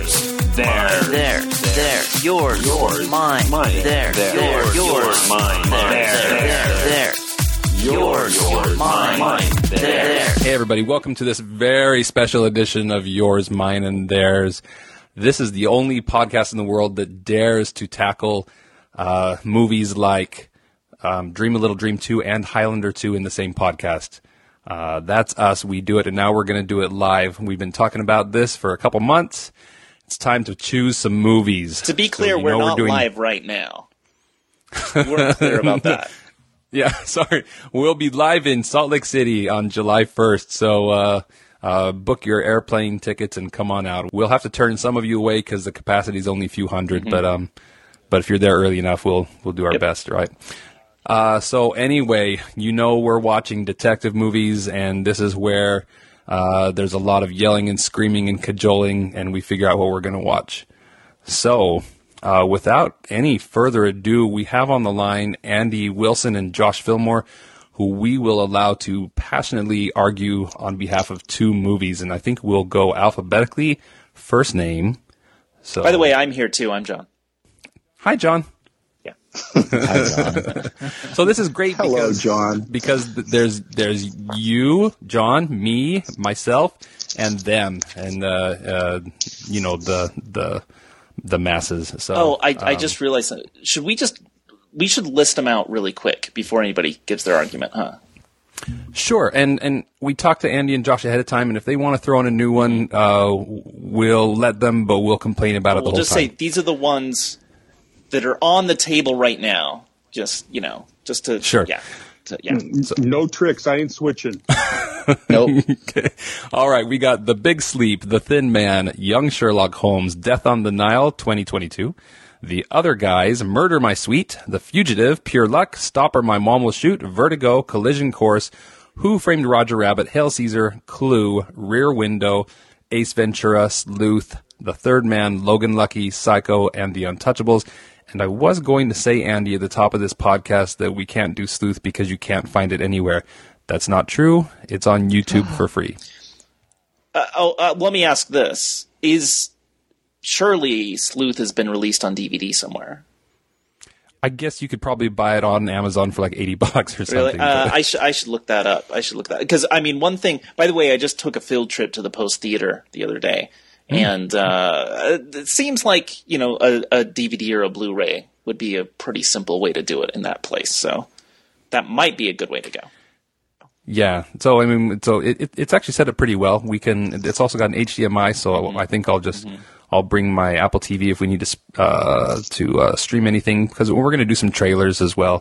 yours, mine, yours, mine, yours, mine, there. Hey everybody, welcome to this very special edition of Yours, Mine, and Theirs. This is the only podcast in the world that dares to tackle movies like Dream a Little Dream 2 and Highlander 2 in the same podcast. That's us. We do it, and now we're going to do it live. We've been talking about this for a couple months. It's time to choose some movies. To be clear, we're not live right now. We weren't clear about that. Yeah, sorry. We'll be live in Salt Lake City on July 1st, so book your airplane tickets and come on out. We'll have to turn some of you away because the capacity is only a few hundred, but if you're there early enough, we'll do our best, right? So anyway, we're watching detective movies, and this is where there's a lot of yelling and screaming and cajoling, and we figure out what we're going to watch. So without any further ado, we have on the line Andy Wilson and Josh Fillmore, who we will allow to passionately argue on behalf of two movies, and I think we'll go alphabetically. First name. So, by the way, I'm here too. I'm John. Hi, John. Yeah. Hi, John. So this is great. Hello, John. Because there's you, John, me, myself, and them, and the masses. So I just realized that. We should list them out really quick before anybody gives their argument, huh? Sure, and we talked to Andy and Josh ahead of time, and if they want to throw in a new one, we'll let them, but we'll complain about it the whole time. We'll just say these are the ones that are on the table right now. Just to sure. Yeah. No tricks. I ain't switching. Nope. Okay. All right, we got The Big Sleep, The Thin Man, Young Sherlock Holmes, Death on the Nile, 2022. The Other Guys, Murder My Sweet, The Fugitive, Pure Luck, Stop or My Mom Will Shoot, Vertigo, Collision Course, Who Framed Roger Rabbit, Hail Caesar, Clue, Rear Window, Ace Ventura, Sleuth, The Third Man, Logan Lucky, Psycho, and The Untouchables. And I was going to say, Andy, at the top of this podcast that we can't do Sleuth because you can't find it anywhere. That's not true. It's on YouTube for free. Let me ask this. Surely Sleuth has been released on DVD somewhere. I guess you could probably buy it on Amazon for like $80 or something. Really? I should look that up. Because, one thing, by the way, I just took a field trip to the Post Theater the other day. And it seems like, a DVD or a Blu-ray would be a pretty simple way to do it in that place. So that might be a good way to go. Yeah. So, it's actually set up pretty well. It's also got an HDMI, so I think I'll bring my Apple TV if we need to stream anything, because we're going to do some trailers as well.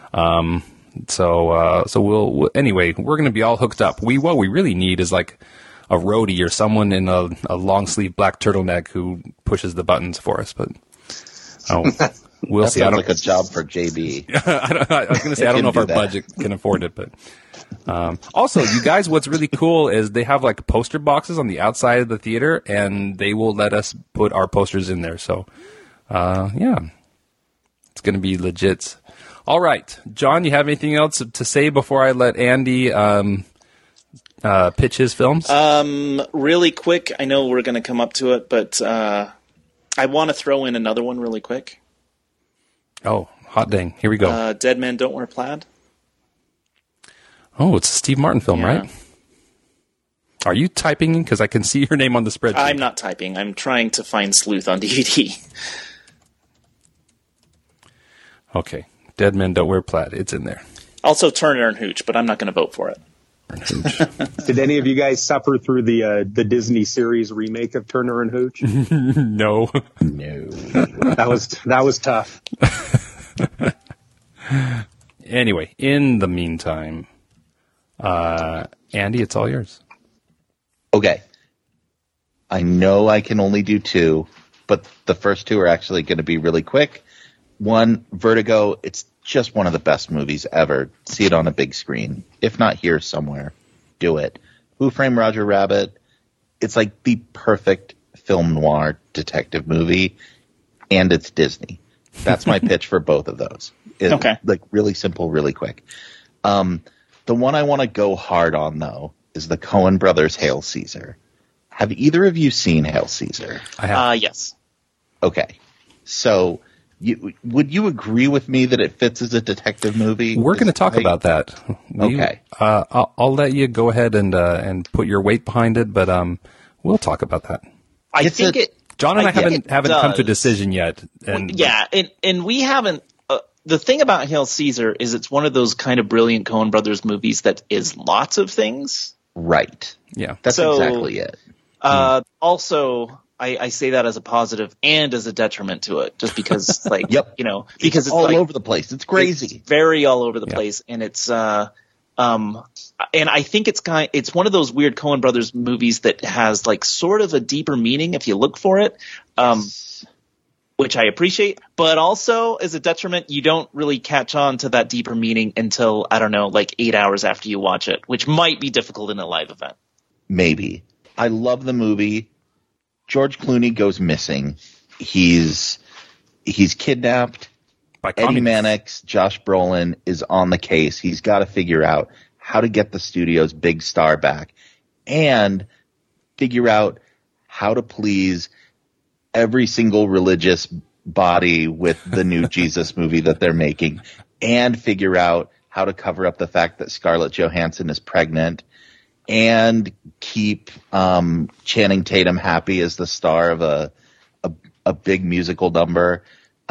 So anyway, we're going to be all hooked up. What we really need is like a roadie or someone in a long sleeve black turtleneck who pushes the buttons for us, but we'll see. Sounds like a job for JB. I was going to say, I don't know if our budget can afford it, but also, you guys, what's really cool is they have like poster boxes on the outside of the theater, and they will let us put our posters in there. So, yeah, it's going to be legit. All right, John, you have anything else to say before I let Andy pitch his films? Really quick. I know we're going to come up to it, but I want to throw in another one really quick. Oh, hot dang. Here we go. Dead Men Don't Wear Plaid. Oh, it's a Steve Martin film, right? Are you typing? Because I can see your name on the spreadsheet. I'm not typing. I'm trying to find Sleuth on DVD. Okay. Dead Men Don't Wear Plaid. It's in there. Also Turner and Hooch, but I'm not going to vote for it. Did any of you guys suffer through the Disney series remake of Turner and Hooch? No. That was tough. Anyway, in the meantime, Andy, it's all yours. Okay. I know I can only do two, but the first two are actually going to be really quick. One, Vertigo. It's just one of the best movies ever. See it on a big screen. If not here somewhere, do it. Who Framed Roger Rabbit? It's like the perfect film noir detective movie, and it's Disney. That's my pitch for both of those. Okay. Like really simple, really quick. The one I want to go hard on, though, is the Coen Brothers' Hail Caesar. Have either of you seen Hail Caesar? I have. Yes. Okay. So, would you agree with me that it fits as a detective movie? We're going to talk about that. Okay. I'll let you go ahead and put your weight behind it, but we'll talk about that. I think John and I think haven't it come to a does. decision yet. And Yeah, and we haven't. The thing about Hail Caesar is it's one of those kind of brilliant Coen Brothers movies that is lots of things. Right. yeah. That's So- exactly it. Also, I say that as a positive and as a detriment to it, just because, like, Yep. because it's all like, over the place. It's crazy. It's very all over the place, and it's and I think it's one of those weird Coen Brothers movies that has like sort of a deeper meaning if you look for it, which I appreciate. But also as a detriment, you don't really catch on to that deeper meaning until, I don't know, like 8 hours after you watch it, which might be difficult in a live event. Maybe. I love the movie. George Clooney goes missing. He's kidnapped. By Eddie communists. Mannix, Josh Brolin is on the case. He's got to figure out how to get the studio's big star back and figure out how to please every single religious body with the new Jesus movie that they're making, and figure out how to cover up the fact that Scarlett Johansson is pregnant, and keep Channing Tatum happy as the star of a big musical number,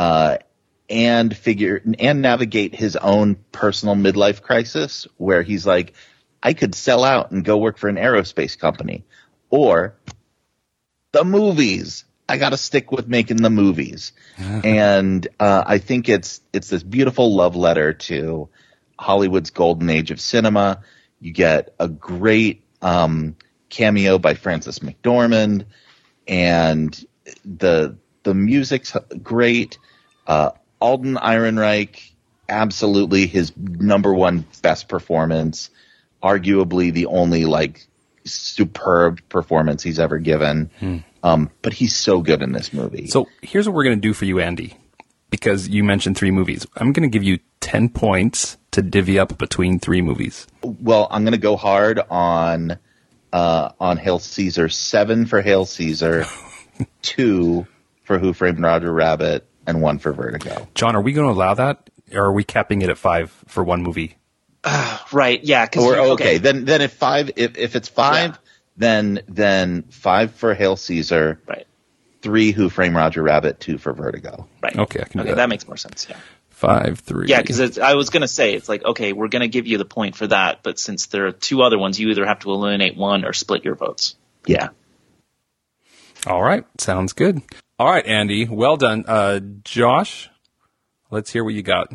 and navigate his own personal midlife crisis where he's like, I could sell out and go work for an aerospace company, or the movies. I got to stick with making the movies. And I think it's this beautiful love letter to Hollywood's golden age of cinema. You get a great cameo by Frances McDormand, and the music's great. Alden Ehrenreich, absolutely his number one best performance, arguably the only like superb performance he's ever given. But he's so good in this movie. So here's what we're going to do for you, Andy, because you mentioned 3 movies. I'm going to give you 10 points to divvy up between 3 movies. Well, I'm going to go hard on Hail Caesar. 7 for Hail Caesar, 2 for Who Framed Roger Rabbit, and 1 for Vertigo. John, are we going to allow that, or are we capping it at 5 for one movie? Right? Yeah. Or okay, then if it's 5, then 5 for Hail Caesar, Right. 3 Who Framed Roger Rabbit, 2 for Vertigo. Right. Okay, I can do that. That makes more sense. Yeah. 5, 3. Yeah, because I was going to say, it's like, okay, we're going to give you the point for that, but since there are 2 other ones, you either have to eliminate one or split your votes. Yeah. All right, sounds good. All right, Andy, well done. Josh, let's hear what you got.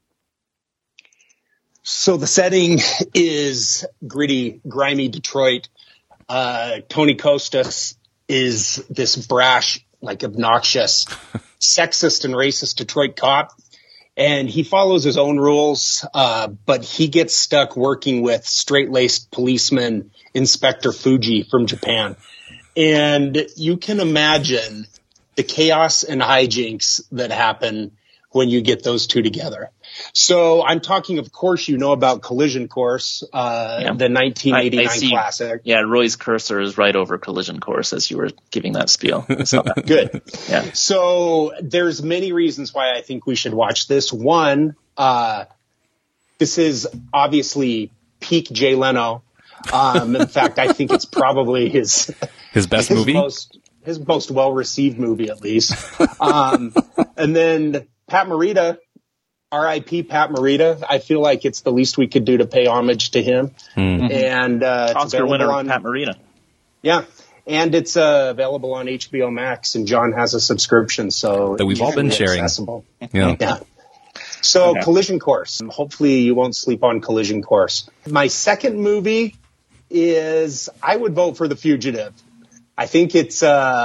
So the setting is gritty, grimy Detroit. Tony Costas is this brash, like obnoxious, sexist and racist Detroit cop. And he follows his own rules, but he gets stuck working with straight-laced policeman Inspector Fuji from Japan. And you can imagine the chaos and hijinks that happen when you get those two together. So I'm talking, of course, you know about Collision Course, the 1989 I see, classic. Yeah, Roy's cursor is right over Collision Course as you were giving that spiel. I saw that. Good. Yeah. So there's many reasons why I think we should watch this. One, this is obviously peak Jay Leno. In fact, I think it's probably his His movie? his most well-received movie, at least. And then Pat Morita, R.I.P. Pat Morita. I feel like it's the least we could do to pay homage to him. And it's Oscar available winner on Pat Morita. Yeah. And it's available on HBO Max, and John has a subscription, so That we've all been easily sharing. accessible. Yeah. Yeah. So Okay. Collision Course. Hopefully you won't sleep on Collision Course. My second movie is, I would vote for The Fugitive. I think it's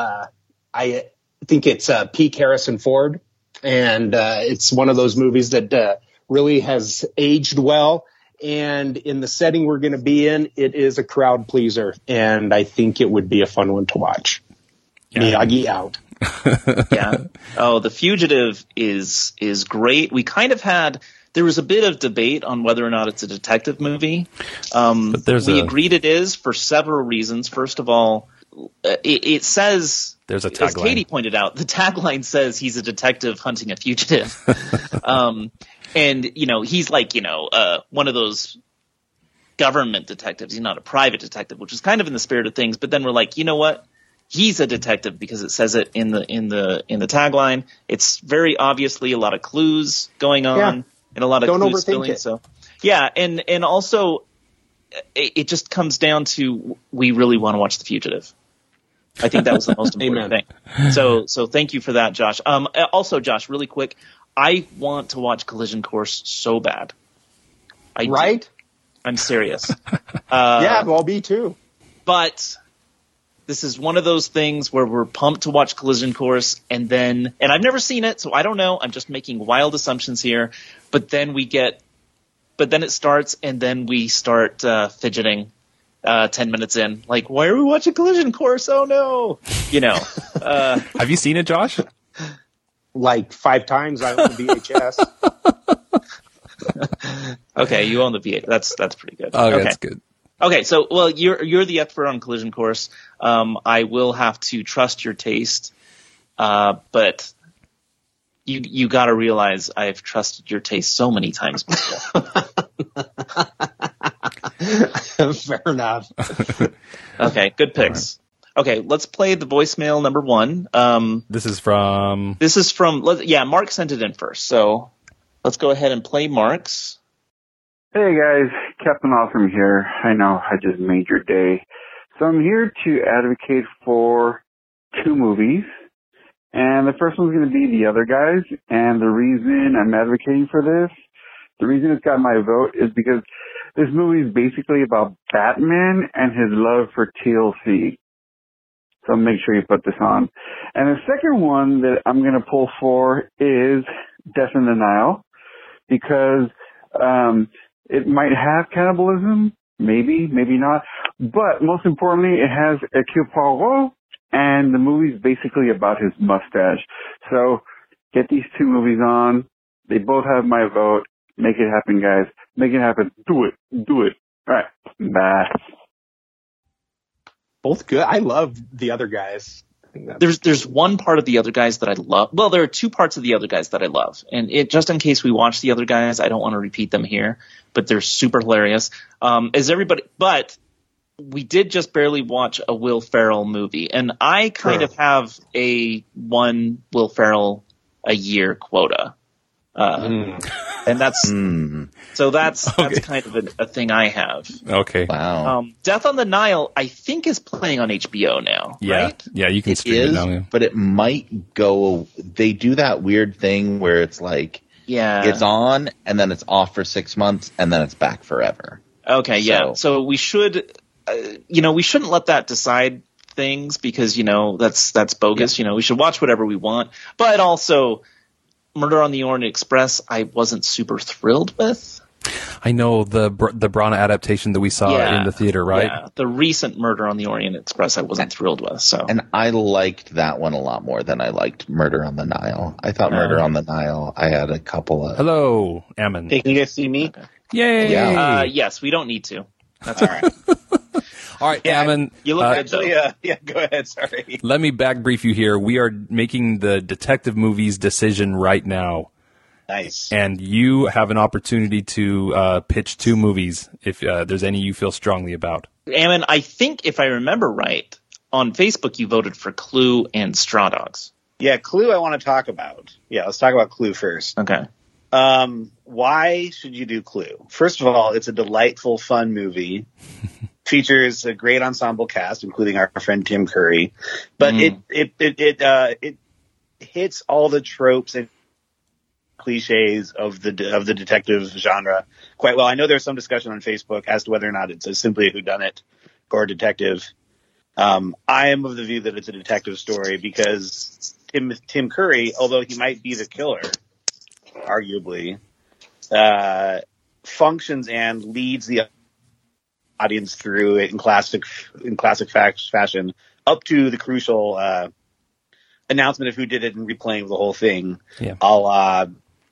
peak Harrison Ford, and it's one of those movies that really has aged well. And in the setting we're going to be in, it is a crowd pleaser, and I think it would be a fun one to watch. Miyagi out. Yeah. Oh, The Fugitive is great. We kind of there was a bit of debate on whether or not it's a detective movie. But We agreed it is for several reasons. First of all, it says, There's a as tagline. Katie pointed out, the tagline says he's a detective hunting a fugitive. And, he's like, one of those government detectives. He's not a private detective, which is kind of in the spirit of things. But then we're like, you know what? He's a detective because it says it in the tagline. It's very obviously a lot of clues going on and a lot of clues filling. So, yeah. And also it just comes down to, we really want to watch The Fugitive. I think that was the most important thing. So thank you for that, Josh. Also, Josh, really quick, I want to watch Collision Course so bad. Right? I'm serious. Yeah, well, me too. But this is one of those things where we're pumped to watch Collision Course, and I've never seen it, so I don't know. I'm just making wild assumptions here. But then it starts, and then we start fidgeting 10 minutes in. Like, why are we watching Collision Course? Oh, no. Have you seen it, Josh? Like 5 times I own the VHS. Okay, you own the VHS. That's pretty good. Okay, that's good. Okay, so, well, you're the expert on Collision Course. I will have to trust your taste, but you got to realize I've trusted your taste so many times before. Fair enough. Okay, good picks. Okay, let's play the voicemail number 1. This is from... Mark sent it in first, so let's go ahead and play Mark's. Hey guys, Captain Awesome here. I know I just made your day. So I'm here to advocate for 2 movies. And the first one's going to be The Other Guys. And the reason I'm advocating for this, the reason it's got my vote is because this movie is basically about Batman and his love for TLC. So make sure you put this on. And the second one that I'm going to pull for is Death in the Nile. Because it might have cannibalism, maybe not. But most importantly, it has Hercule Poirot, and the movie's basically about his mustache. So get these 2 movies on. They both have my vote. Make it happen, guys. Make it happen. Do it. All right. Bye. Both good. I love The Other Guys. There's one part of The Other Guys that I love. Well, there are 2 parts of The Other Guys that I love. And just in case we watch The Other Guys, I don't want to repeat them here, but they're super hilarious. But we did just barely watch a Will Ferrell movie, and I kind of have a 1 Will Ferrell a year quota. And that's kind of a thing I have. Okay. Wow. Death on the Nile, I think, is playing on HBO now, right? Yeah, you can stream it now. Yeah. But it might go. They do that weird thing where it's like, it's on and then it's off for 6 months and then it's back forever. Okay, yeah. So we should, we shouldn't let that decide things because that's bogus. Yeah. We should watch whatever we want, but also Murder on the Orient Express, I wasn't super thrilled with. I know the Brana adaptation that we saw in the theater, right? Yeah, the recent Murder on the Orient Express, I wasn't thrilled with. So, and I liked that one a lot more than I liked Murder on the Nile. I thought Murder on the Nile, I had a couple of. Hello, Ammon. Hey, can you guys see me? Okay. Yay! Yeah. Yes, we don't need to. That's all right. All right, Ammon. You look good, though. Yeah, go ahead. Sorry. Let me back brief you here. We are making the detective movies decision right now. Nice. And you have an opportunity to pitch 2 movies if there's any you feel strongly about. Ammon, I think if I remember right, on Facebook you voted for Clue and Straw Dogs. Yeah, Clue I want to talk about. Yeah, let's talk about Clue first. Okay. Why should you do Clue? First of all, it's a delightful, fun movie. Features a great ensemble cast, including our friend Tim Curry. But it hits all the tropes and cliches of the detective genre quite well. I know there's some discussion on Facebook as to whether or not it's simply a whodunit or a detective. I am of the view that it's a detective story because Tim Curry, although he might be the killer, arguably, functions and leads the audience through it in classic fashion up to the crucial announcement of who did it and replaying of the whole thing. Yeah. A la,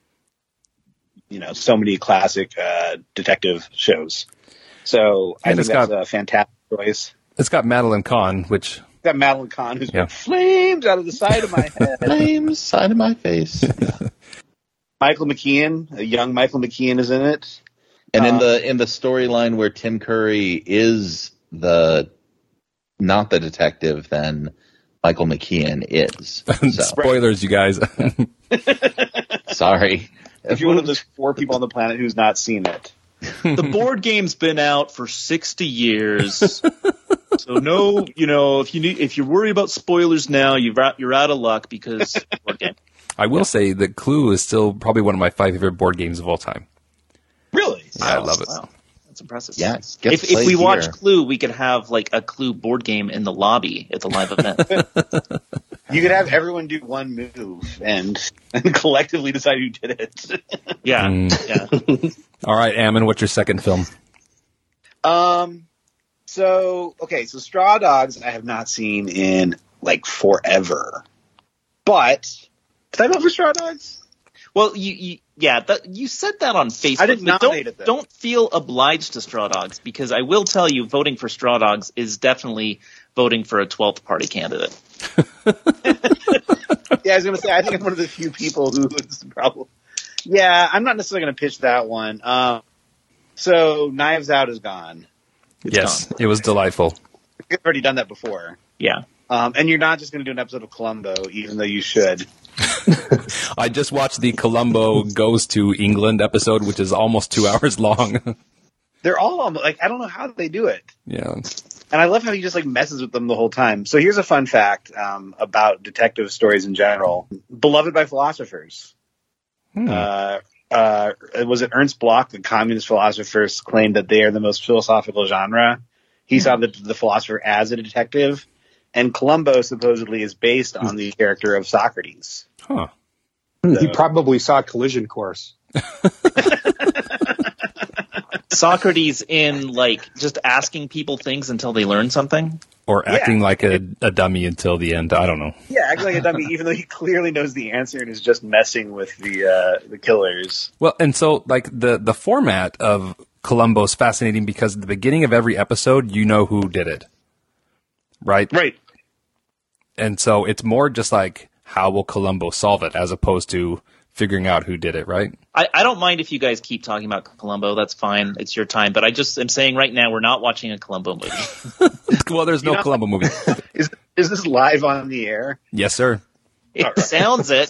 so many classic detective shows. So I think that's a fantastic choice. It's got Madeline Kahn, which Got Madeline Kahn who's Yeah. got flames out of the side of my head. Flames, side of my face. Michael McKean, a young Michael McKean, is in it. And in the storyline where Tim Curry is not the detective, then Michael McKean is. So, Spoilers, you guys. sorry. If you're one of those 4 people on the planet who's not seen it. The board game's been out for 60 years. So no, if you worry about spoilers now, you're out of luck because board game. I will say that Clue is still probably one of my 5 favorite board games of all time. Really? Yeah, I love it. Wow. That's impressive. Yeah, If we watch Clue, we could have like a Clue board game in the lobby at the live event. You could have everyone do one move and collectively decide who did it. Yeah. Yeah. All right, Ammon, what's your second film? So Straw Dogs I have not seen in like forever. But did I vote for Straw Dogs? Well, you said that on Facebook. I didn't but nominate it, though. Don't feel obliged to Straw Dogs, because I will tell you, voting for Straw Dogs is definitely voting for a 12th party candidate. Yeah, I was going to say, I think I'm one of the few people who is the problem. Yeah, I'm not necessarily going to pitch that one. So Knives Out is gone. Yes, it was delightful. You've already done that before. Yeah. And you're not just going to do an episode of Columbo, even though you should. I just watched the Columbo Goes to England episode, which is almost 2 hours long. They're all like, I don't know how they do it. Yeah. And I love how he just like messes with them the whole time. So here's a fun fact about detective stories in general. Beloved by philosophers. Was it Ernst Bloch, the communist philosophers, claimed that they are the most philosophical genre? He saw the philosopher as a detective. And Columbo supposedly is based on the character of Socrates. Huh. He probably saw Collision Course. Socrates in like just asking people things until they learn something. Or acting like a dummy until the end. I don't know. Yeah, acting like a dummy, even though he clearly knows the answer and is just messing with the killers. Well, and so like the format of Columbo is fascinating because at the beginning of every episode, you know who did it. Right? Right. And so it's more just like, how will Columbo solve it, as opposed to figuring out who did it, right? I don't mind if you guys keep talking about Columbo. That's fine. It's your time. But I just am saying right now, we're not watching a Columbo movie. Well, there's no Columbo movie. Is this live on the air? Yes, sir. It sounds it.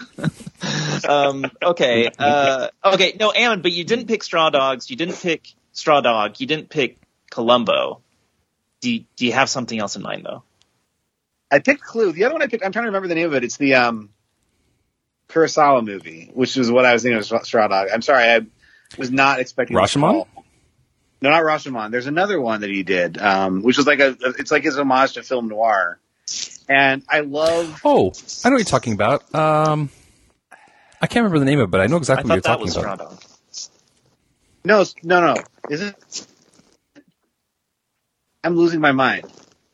Okay. Okay. No, Ammon, but you didn't pick Straw Dogs. You didn't pick Straw Dog. You didn't pick Columbo. Do you have something else in mind, though? I picked Clue. The other one I picked, I'm trying to remember the name of it. It's the Kurosawa movie, which is what I was thinking of Straw Dog. I'm sorry, I was not expecting Rashomon? No, not Rashomon. There's another one that he did, which was like it's like his homage to film noir. And I love... Oh, I know what you're talking about. I can't remember the name of it, but I know exactly what you're talking about. Straw Dog. No. Is it? I'm losing my mind.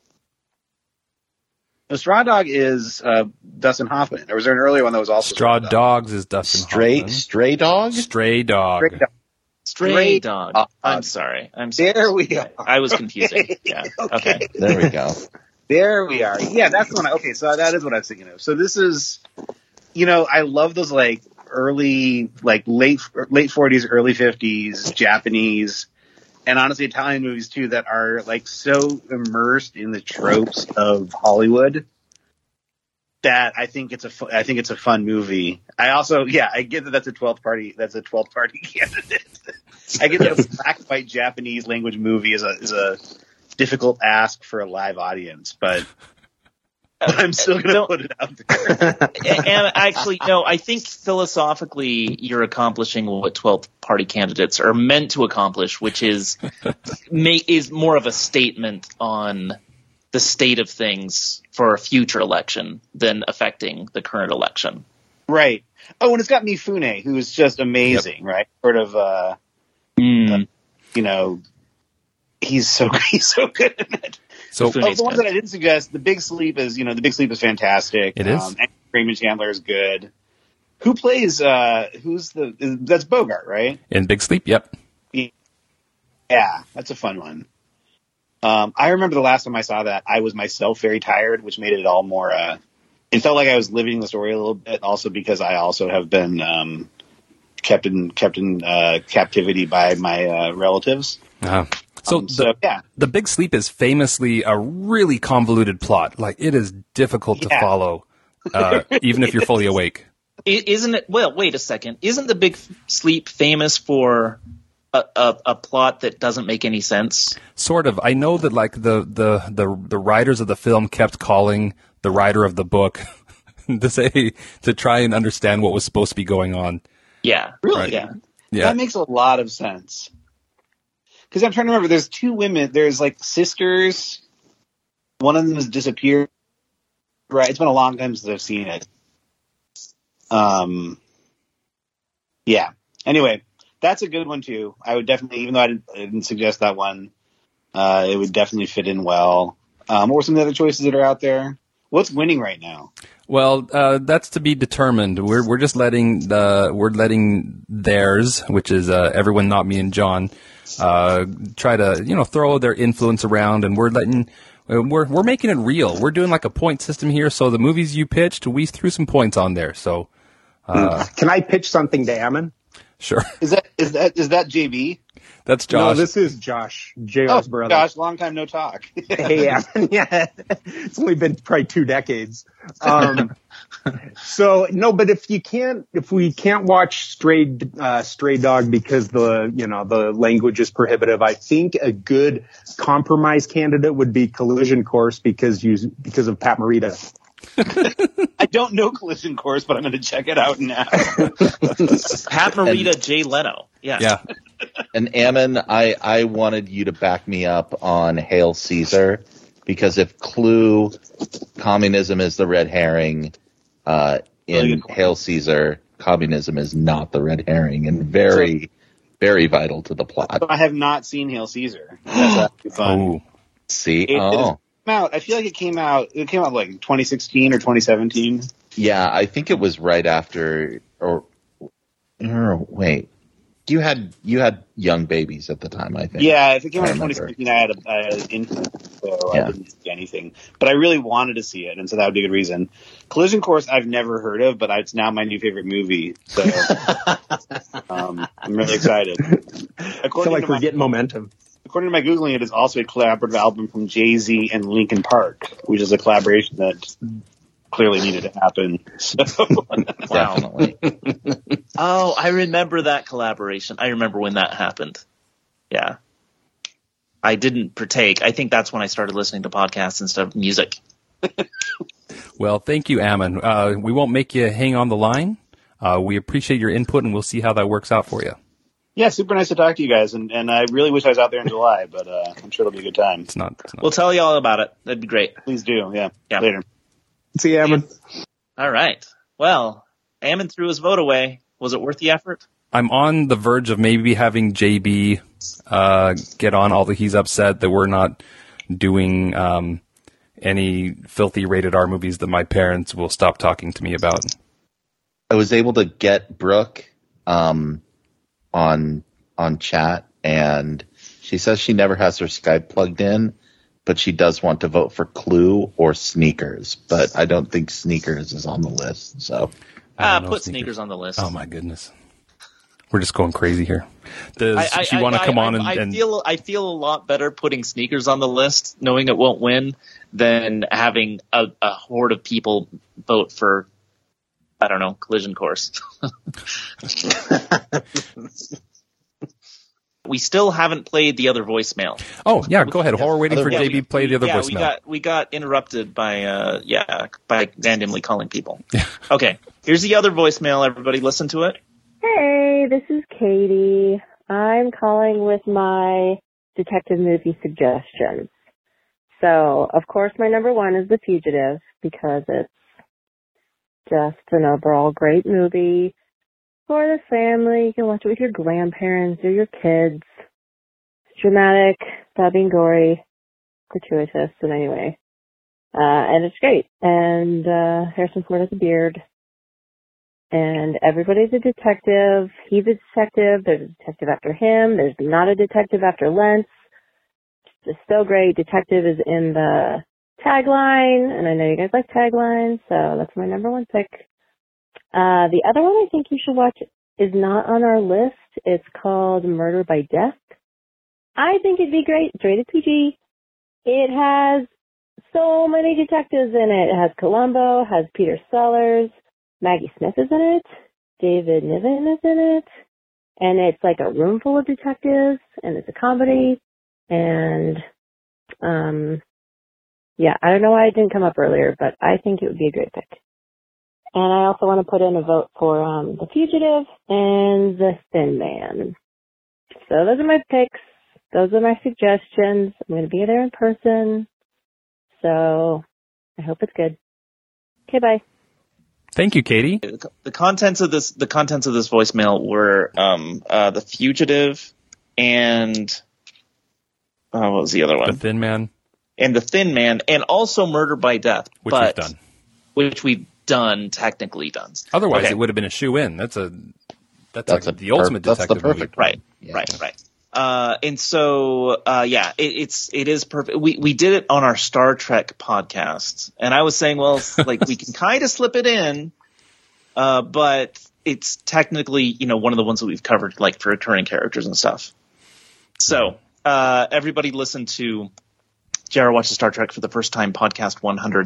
No, Straw Dog is Dustin Hoffman. Or was there an earlier one that was also Straw Dogs is Dustin Hoffman. Stray Dog? Stray Dog. Stray Dog. I'm sorry. There we are. I was confusing. Yeah. Okay. There we go. There we are. Yeah, that's the one. Okay, so that is what I was thinking of. So this is, I love those like early, like late 40s, early 50s Japanese, and honestly Italian movies too that are like so immersed in the tropes of Hollywood that I think it's a fun movie. I also, I get that that's a 12th party candidate. I get that a black and white Japanese language movie is a difficult ask for a live audience, but I'm still going to put it out there. And actually, no, I think philosophically you're accomplishing what 12th party candidates are meant to accomplish, which is more of a statement on the state of things for a future election than affecting the current election. Right. Oh, and it's got Mifune, who is just amazing, right? Sort of, he's so good in it. So the ones that I didn't suggest, The Big Sleep is fantastic. It is. Raymond Chandler is good. Who plays? That's Bogart, right? in Big Sleep, yep. Yeah, that's a fun one. I remember the last time I saw that, I was myself very tired, which made it all more. It felt like I was living the story a little bit, also because I also have been kept in captivity by my relatives. Uh-huh. So The Big Sleep is famously a really convoluted plot. Like, it is difficult to follow, even if you're fully awake. Isn't it? Well, wait a second. Isn't The Big Sleep famous for a plot that doesn't make any sense? Sort of. I know that like the writers of the film kept calling the writer of the book to try and understand what was supposed to be going on. Yeah. Really? Right. Yeah. Yeah. That makes a lot of sense. Because I'm trying to remember, there's two women. There's like sisters. One of them has disappeared. Right. It's been a long time since I've seen it. Yeah. Anyway, that's a good one too. I would definitely, even though I didn't suggest that one, it would definitely fit in well. What were some of the other choices that are out there? What's winning right now? Well, that's to be determined. We're just letting theirs, which is Everyone Not Me and John, try to throw their influence around, and we're making it real. We're doing like a point system here. So the movies you pitched, we threw some points on there. So can I pitch something to Ammon? Sure. Is that JB? That's Josh. No, this is Josh, JR's brother. Josh, long time no talk. Hey, Ammon. Yeah, it's only been probably 2 decades. So no, but if we can't watch Stray Dog because the language is prohibitive, I think a good compromise candidate would be Collision Course because of Pat Morita. I don't know Collision Course, but I'm going to check it out now. Pat Morita, Jay Leno. Yeah. And Ammon, I wanted you to back me up on Hail Caesar, because if Clue, communism is the red herring, in Hail Caesar, communism is not the red herring, and very, very vital to the plot. I have not seen Hail Caesar. That's actually fun. Ooh. See? I feel like it came out like 2016 or 2017. Yeah, I think it was right after, or wait. You had young babies at the time, I think. Yeah, if it came out in 2016, I had an infant, so I didn't see anything. But I really wanted to see it, and so that would be a good reason. Collision Course I've never heard of, but it's now my new favorite movie. So I'm really excited. I feel like we're getting momentum. According to my Googling, it is also a collaborative album from Jay-Z and Linkin Park, which is a collaboration that clearly needed to happen. So. Definitely. Oh, I remember that collaboration. I remember when that happened. Yeah. I didn't partake. I think that's when I started listening to podcasts instead of music. Well, thank you, Ammon. We won't make you hang on the line. We appreciate your input, and we'll see how that works out for you. Yeah, super nice to talk to you guys, and I really wish I was out there in July, but I'm sure it'll be a good time. It's not. We'll tell you all about it. That'd be great. Please do. Yeah. Yeah. Later. See you, Ammon. All right. Well, Ammon threw his vote away. Was it worth the effort? I'm on the verge of maybe having JB get on, although he's upset that we're not doing any filthy rated R movies that my parents will stop talking to me about. I was able to get Brooke on chat, and she says she never has her Skype plugged in, but she does want to vote for Clue or Sneakers, but I don't think Sneakers is on the list. So put Sneakers on the list. Oh my goodness, we're just going crazy here. Does she want to come on and I feel a lot better putting Sneakers on the list, knowing it won't win, than having a horde of people vote for, I don't know, Collision Course. We still haven't played the other voicemail. Oh, yeah, go ahead. While we're waiting for JB to play the other voicemail. We got interrupted by randomly calling people. Okay, here's the other voicemail. Everybody listen to it. Hey, this is Katie. I'm calling with my detective movie suggestions. So, of course, my number one is The Fugitive, because it's just an overall great movie for the family. You can watch it with your grandparents or your kids. It's dramatic, without being gory, gratuitous in any way. And it's great. And Harrison Ford has a beard. And everybody's a detective. He's a detective. There's a detective after him. There's not a detective after Lentz. just so great. Detective is in the tagline, and I know you guys like taglines, so that's my number one pick. The other one I think you should watch is not on our list. It's called Murder by Death. I think it'd be great. It's rated PG. It has so many detectives in it. It has Columbo, has Peter Sellers, Maggie Smith is in it, David Niven is in it, and it's like a room full of detectives, and it's a comedy, and yeah, I don't know why it didn't come up earlier, but I think it would be a great pick. And I also want to put in a vote for The Fugitive and The Thin Man. So those are my picks. Those are my suggestions. I'm going to be there in person. So I hope it's good. Okay, bye. Thank you, Katie. The contents of this voicemail were The Fugitive and what was the other one? The Thin Man. And The Thin Man, and also Murder by Death, which we've done. Technically done. Otherwise, it would have been a shoe-in. That's the ultimate detective movie. Right. And so, it is perfect. We did it on our Star Trek podcast, and I was saying, well, like we can kind of slip it in, but it's technically, one of the ones that we've covered, like for recurring characters and stuff. So, everybody listen to JR Watches Star Trek for the First Time podcast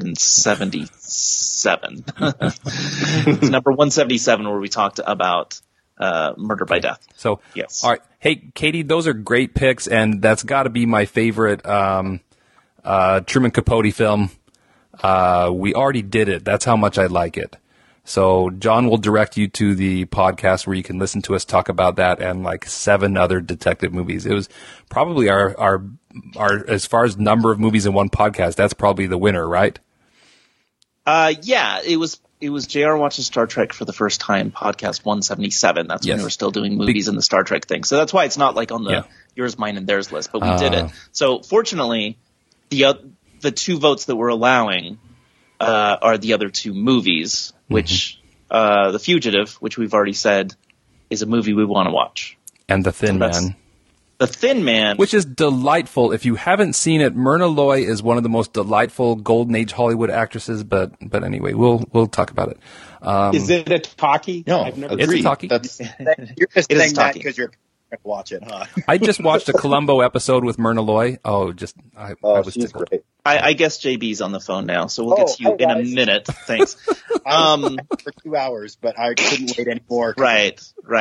177. It's number 177 where we talked about Murder by Death. So, yes. All right. Hey, Katie, those are great picks, and that's got to be my favorite Truman Capote film. We already did it. That's how much I like it. So John will direct you to the podcast where you can listen to us talk about that and like 7 other detective movies. It was probably our as far as number of movies in one podcast, that's probably the winner, right? Yeah, it was JR Watches Star Trek for the First Time podcast 177. That's when we were still doing movies in the Star Trek thing. So that's why it's not like on the yours, mine, and theirs list, but we did it. So fortunately, the 2 votes that we're allowing are the other 2 movies, which The Fugitive, which we've already said is a movie we want to watch. And The Thin Man. The Thin Man. Which is delightful. If you haven't seen it, Myrna Loy is one of the most delightful Golden Age Hollywood actresses, but anyway, we'll talk about it. Is it a talkie? No, it's a talkie. You're just saying that because you're going to watch it, huh? I just watched a Columbo episode with Myrna Loy. I was she's tickled. great. I guess JB's on the phone now, so we'll get to you in a minute. Thanks. For 2 hours, but I couldn't wait anymore. Right.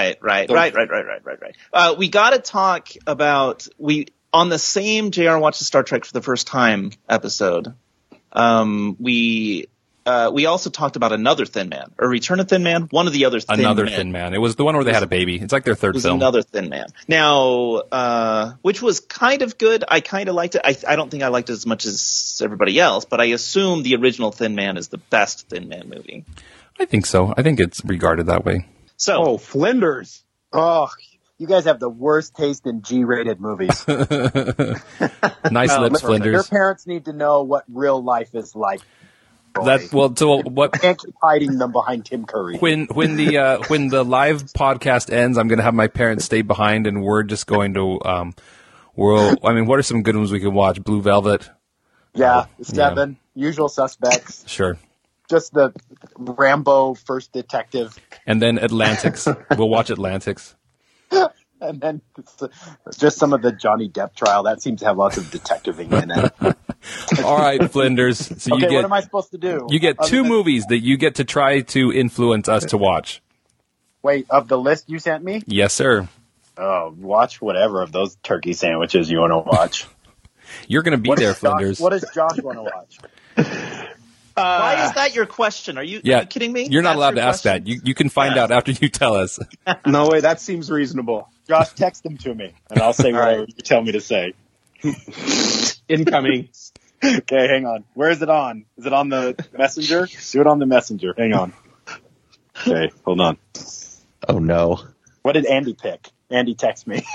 We got to talk about on the same JR Watches Star Trek for the First Time episode. We also talked about another Thin Man, or Return of Thin Man, one of the other Thin Another Men. Thin Man. It was the one where they had a baby. It's like their third film. Another Thin Man. Now, which was kind of good. I kind of liked it. I don't think I liked it as much as everybody else, but I assume the original Thin Man is the best Thin Man movie. I think so. I think it's regarded that way. So, Flinders. Oh, you guys have the worst taste in G-rated movies. Nice lips, Flinders. Your parents need to know what real life is like. What? Can't keep hiding them behind Tim Curry. When the live podcast ends, I'm going to have my parents stay behind, and we're just going to what are some good ones we can watch? Blue Velvet. Yeah, Seven. Yeah. Usual Suspects. Sure. Just the Rambo First Detective. And then Atlantics. We'll watch Atlantics. And then just some of the Johnny Depp trial. That seems to have lots of detectiving in it. All right, Flinders. So what am I supposed to do? You get 2 movies that you get to try to influence us to watch. Wait, of the list you sent me? Yes, sir. Oh, watch whatever of those turkey sandwiches you want to watch. You're going to be there, Flinders. What does Josh want to watch? why is that your question? Are you kidding me? You're not allowed to ask that. You can find out after you tell us. No way, that seems reasonable. Josh, text them to me, and I'll say whatever you tell me to say. Incoming. Okay, hang on. Where is it on? Is it on the messenger? Do it on the messenger. Hang on. Okay, hold on. Oh, no. What did Andy pick? Andy text me.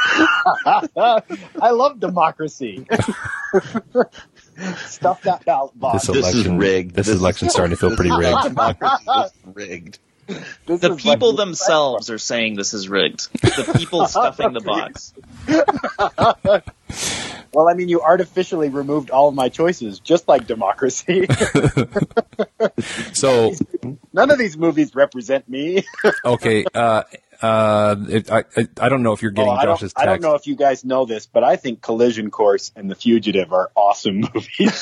I love democracy. Stuff that ballot box. This is rigged. This election's starting to feel pretty rigged. Democracy is rigged. The people themselves are saying this is rigged. The people stuffing the box. Well, I mean, you artificially removed all of my choices, just like Democracy. So, None of these movies represent me. okay, I don't know if you're getting Josh's text. I don't know if you guys know this, but I think Collision Course and The Fugitive are awesome movies.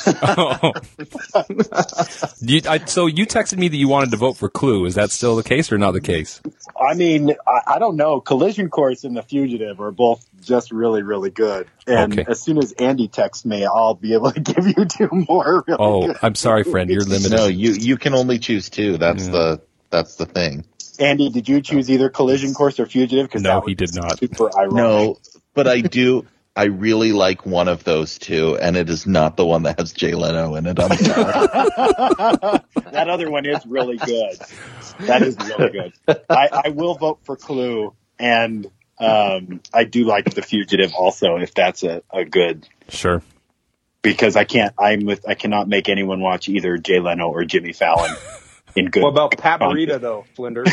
So you texted me that you wanted to vote for Clue. Is that still the case or not the case? I mean, I don't know. Collision Course and The Fugitive are both just really, really good. And as soon as Andy texts me, I'll be able to give you two more. Really good I'm sorry, friend. You're limited. No, you can only choose two. That's the thing. Andy, did you choose either Collision Course or Fugitive? No, he did not. Super ironic. No, but I do. I really like one of those two, and it is not the one that has Jay Leno in it. I'm sorry. That other one is really good. That is really good. I will vote for Clue, and I do like The Fugitive also, if that's a good. Sure. Because I cannot make anyone watch either Jay Leno or Jimmy Fallon. In good. What about Pat Morita though, Flinders?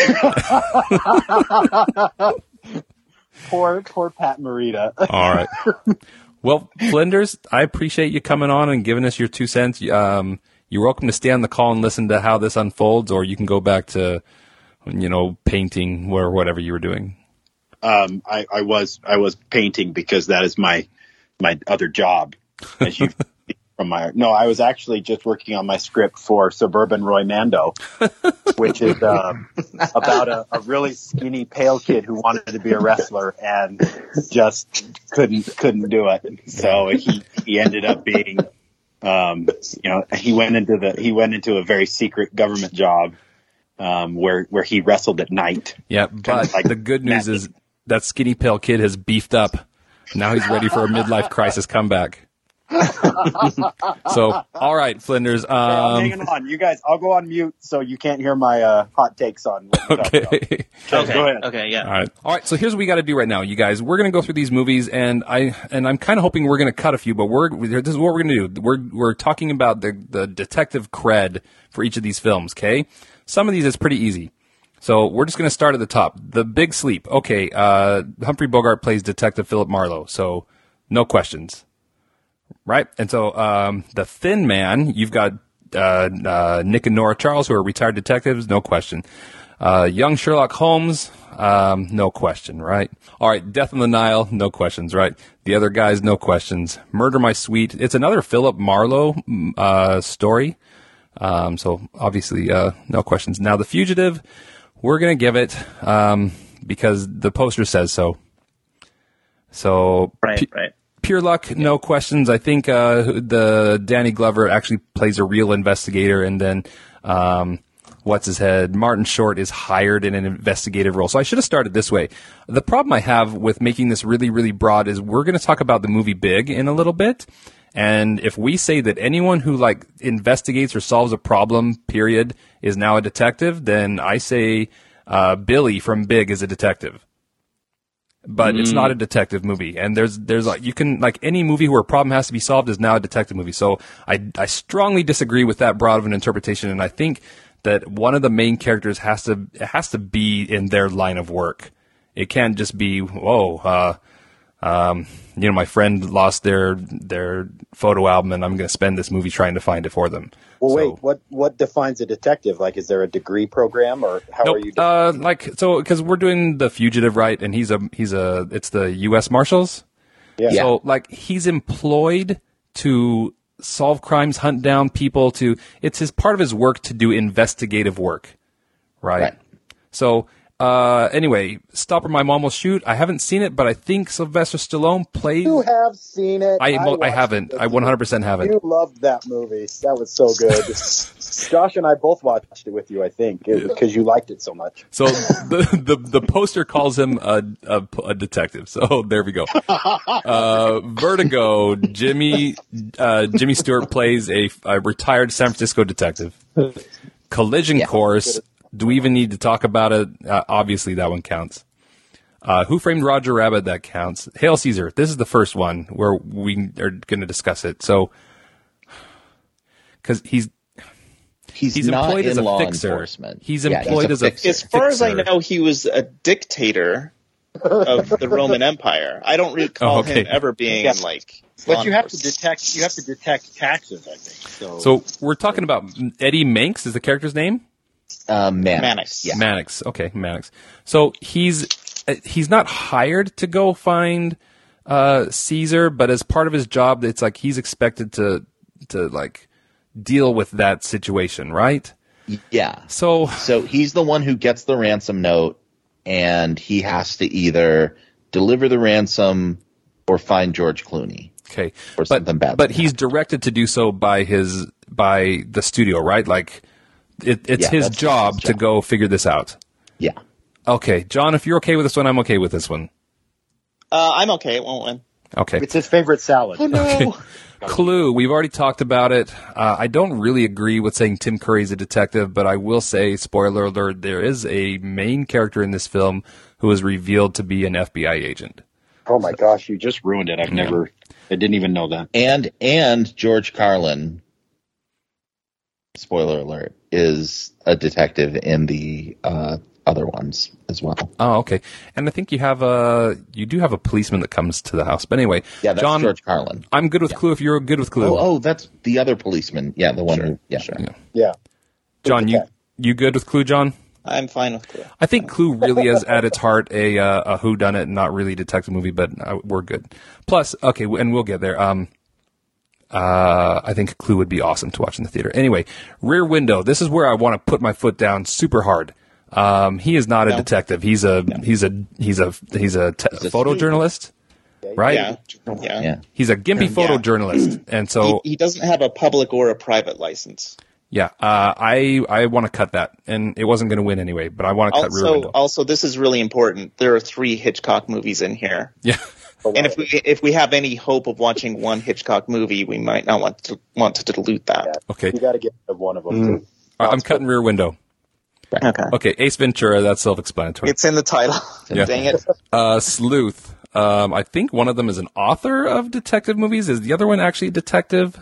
Poor Pat Morita. All right. Well, Flinders, I appreciate you coming on and giving us your 2 cents. You're welcome to stay on the call and listen to how this unfolds, or you can go back to, painting or whatever you were doing. I was painting because that is my other job, as you. I was actually just working on my script for Suburban Roy Mando, which is about a really skinny, pale kid who wanted to be a wrestler and just couldn't do it. So he ended up being, he went into a very secret government job where he wrestled at night. Yeah, but the good news is that skinny, pale kid has beefed up. Now he's ready for a midlife crisis comeback. So, all right, Flinders. I'm hanging on, you guys. I'll go on mute so you can't hear my hot takes on. What okay. Okay. Go ahead. Okay. Yeah. All right. So here's what we got to do right now, you guys. We're gonna go through these movies, and I'm kind of hoping we're gonna cut a few, but this is what we're gonna do. We're talking about the detective cred for each of these films. Okay. Some of these is pretty easy. So we're just gonna start at the top. The Big Sleep. Okay. Humphrey Bogart plays Detective Philip Marlowe. So no questions. Right. And so, The Thin Man, you've got, Nick and Nora Charles, who are retired detectives. No question. Young Sherlock Holmes. No question. Right. All right. Death on the Nile. No questions. Right. The Other Guys. No questions. Murder My Sweet. It's another Philip Marlowe, story. So obviously, no questions. Now, The Fugitive, we're going to give it, because the poster says so. So. Right. Pure luck, no questions. I think the Danny Glover actually plays a real investigator, and then what's his head? Martin Short is hired in an investigative role. So I should have started this way. The problem I have with making this really, really broad is we're going to talk about the movie Big in a little bit, and if we say that anyone who investigates or solves a problem, period, is now a detective, then I say Billy from Big is a detective. But it's not a detective movie, and there's you can any movie where a problem has to be solved is now a detective movie. So I strongly disagree with that broad of an interpretation, and I think that one of the main characters has to be in their line of work. It can't just be my friend lost their photo album, and I'm going to spend this movie trying to find it for them. Well, wait, what defines a detective? Is there a degree program, or how nope. are you? Because we're doing The Fugitive, right? And it's the U.S. Marshals. Yeah. So he's employed to solve crimes, hunt down people. It's part of his work to do investigative work, right? So. Anyway, Stop or My Mom Will Shoot. I haven't seen it, but I think Sylvester Stallone played. You have seen it. I haven't. I 100% haven't. You loved that movie. That was so good. Josh and I both watched it with you, I think, because you liked it so much. So the poster calls him a detective. So there we go. Vertigo. Jimmy Stewart plays a retired San Francisco detective. Collision Course. Do we even need to talk about it? Obviously, that one counts. Who Framed Roger Rabbit? That counts. Hail Caesar. This is the first one where we are going to discuss it. So, because he's employed as a fixer. He's employed as a fixer. As far as I know, he was a dictator of the Roman Empire. I don't recall him ever being But you have to detect taxes, I think. So we're talking about Eddie Manx is the character's name? Mannix. Yeah. Mannix. Okay, Mannix. So he's not hired to go find Caesar, but as part of his job, it's like he's expected to like deal with that situation, right? Yeah. So he's the one who gets the ransom note, and he has to either deliver the ransom or find George Clooney. Okay. Or something bad. But he's directed to do so by the studio, right? Like it's his job to go figure this out. Yeah. Okay, John, if you're okay with this one, I'm okay with this one. I'm okay. It won't win. Okay. It's his favorite salad. Oh, no. Okay. Clue. We've already talked about it. I don't really agree with saying Tim Curry's a detective, but I will say, spoiler alert, there is a main character in this film who is revealed to be an FBI agent. Oh my gosh, you just ruined it. I didn't even know that. And George Carlin, spoiler alert, is a detective in the other ones as well. Oh, okay. And I think you do have a policeman that comes to the house. But anyway, Yeah, that's John, George Carlin. I'm good with Clue if you're good with Clue. Oh, that's the other policeman. Yeah, the one who, sure. Yeah. John, you good with Clue, John? I'm fine with Clue. I think Clue really is at its heart a whodunit, not really detective movie, but we're good. Plus, okay, and we'll get there. I think Clue would be awesome to watch in the theater. Anyway, Rear Window. This is where I want to put my foot down super hard. He is not a detective. He's a photojournalist, right? Yeah. He's a gimpy photojournalist, and so He doesn't have a public or a private license. yeah. I want to cut that, and it wasn't going to win anyway, but I want to cut Rear Window. Also, this is really important. There are 3 Hitchcock movies in here. Yeah. And if we have any hope of watching one Hitchcock movie, we might not want to dilute that. Okay. You got to get rid of one of them. I'm cutting Rear Window. Okay. Okay, Ace Ventura, that's self-explanatory. It's in the title. Yeah. Dang it. Sleuth. I think one of them is an author of detective movies. Is the other one actually a detective?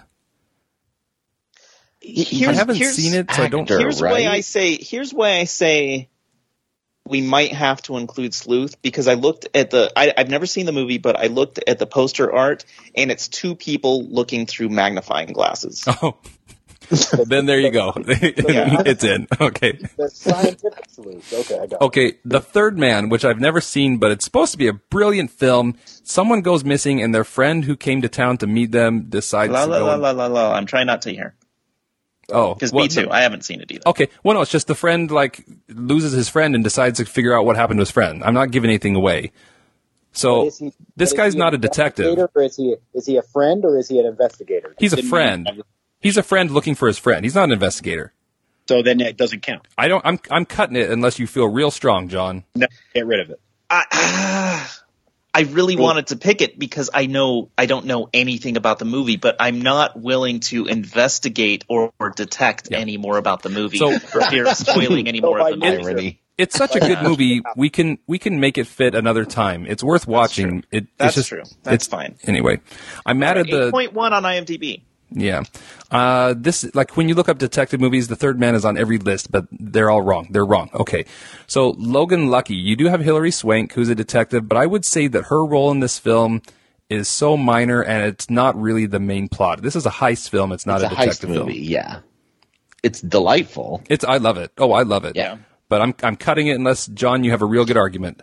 I haven't seen it, so I don't. Here's why I say we might have to include Sleuth, because I looked at I've never seen the movie, but I looked at the poster art, and it's 2 people looking through magnifying glasses. Oh. Then there you go. It's in. Okay. The scientific Sleuth. Okay, I got it. Okay, The Third Man, which I've never seen, but it's supposed to be a brilliant film. Someone goes missing, and their friend who came to town to meet them decides to go. I'm trying not to hear. Oh, Because me too. I haven't seen it either. Okay. Well, no, it's just the friend loses his friend and decides to figure out what happened to his friend. I'm not giving anything away. So this guy's not a detective. Or is he a friend, or is he an investigator? He's a friend. He's a friend looking for his friend. He's not an investigator. So then it doesn't count. I'm cutting it unless you feel real strong, John. No, get rid of it. I really wanted to pick it because I don't know anything about the movie, but I'm not willing to investigate or detect any more about the movie for fear of spoiling any more of the movie. It's such a good movie. We can make it fit another time. It's worth watching. That's true. That's fine. Anyway, I'm mad at the 8.1 on IMDb. Yeah. This, like, when you look up detective movies, The Third Man is on every list, but they're all wrong. They're wrong. Okay. So, Logan Lucky, you do have Hilary Swank, who's a detective, but I would say that her role in this film is so minor, and it's not really the main plot. This is a heist film. It's not a detective heist film. movie, yeah. It's delightful. I love it. Oh, I love it. Yeah. But I'm cutting it unless, John, you have a real good argument.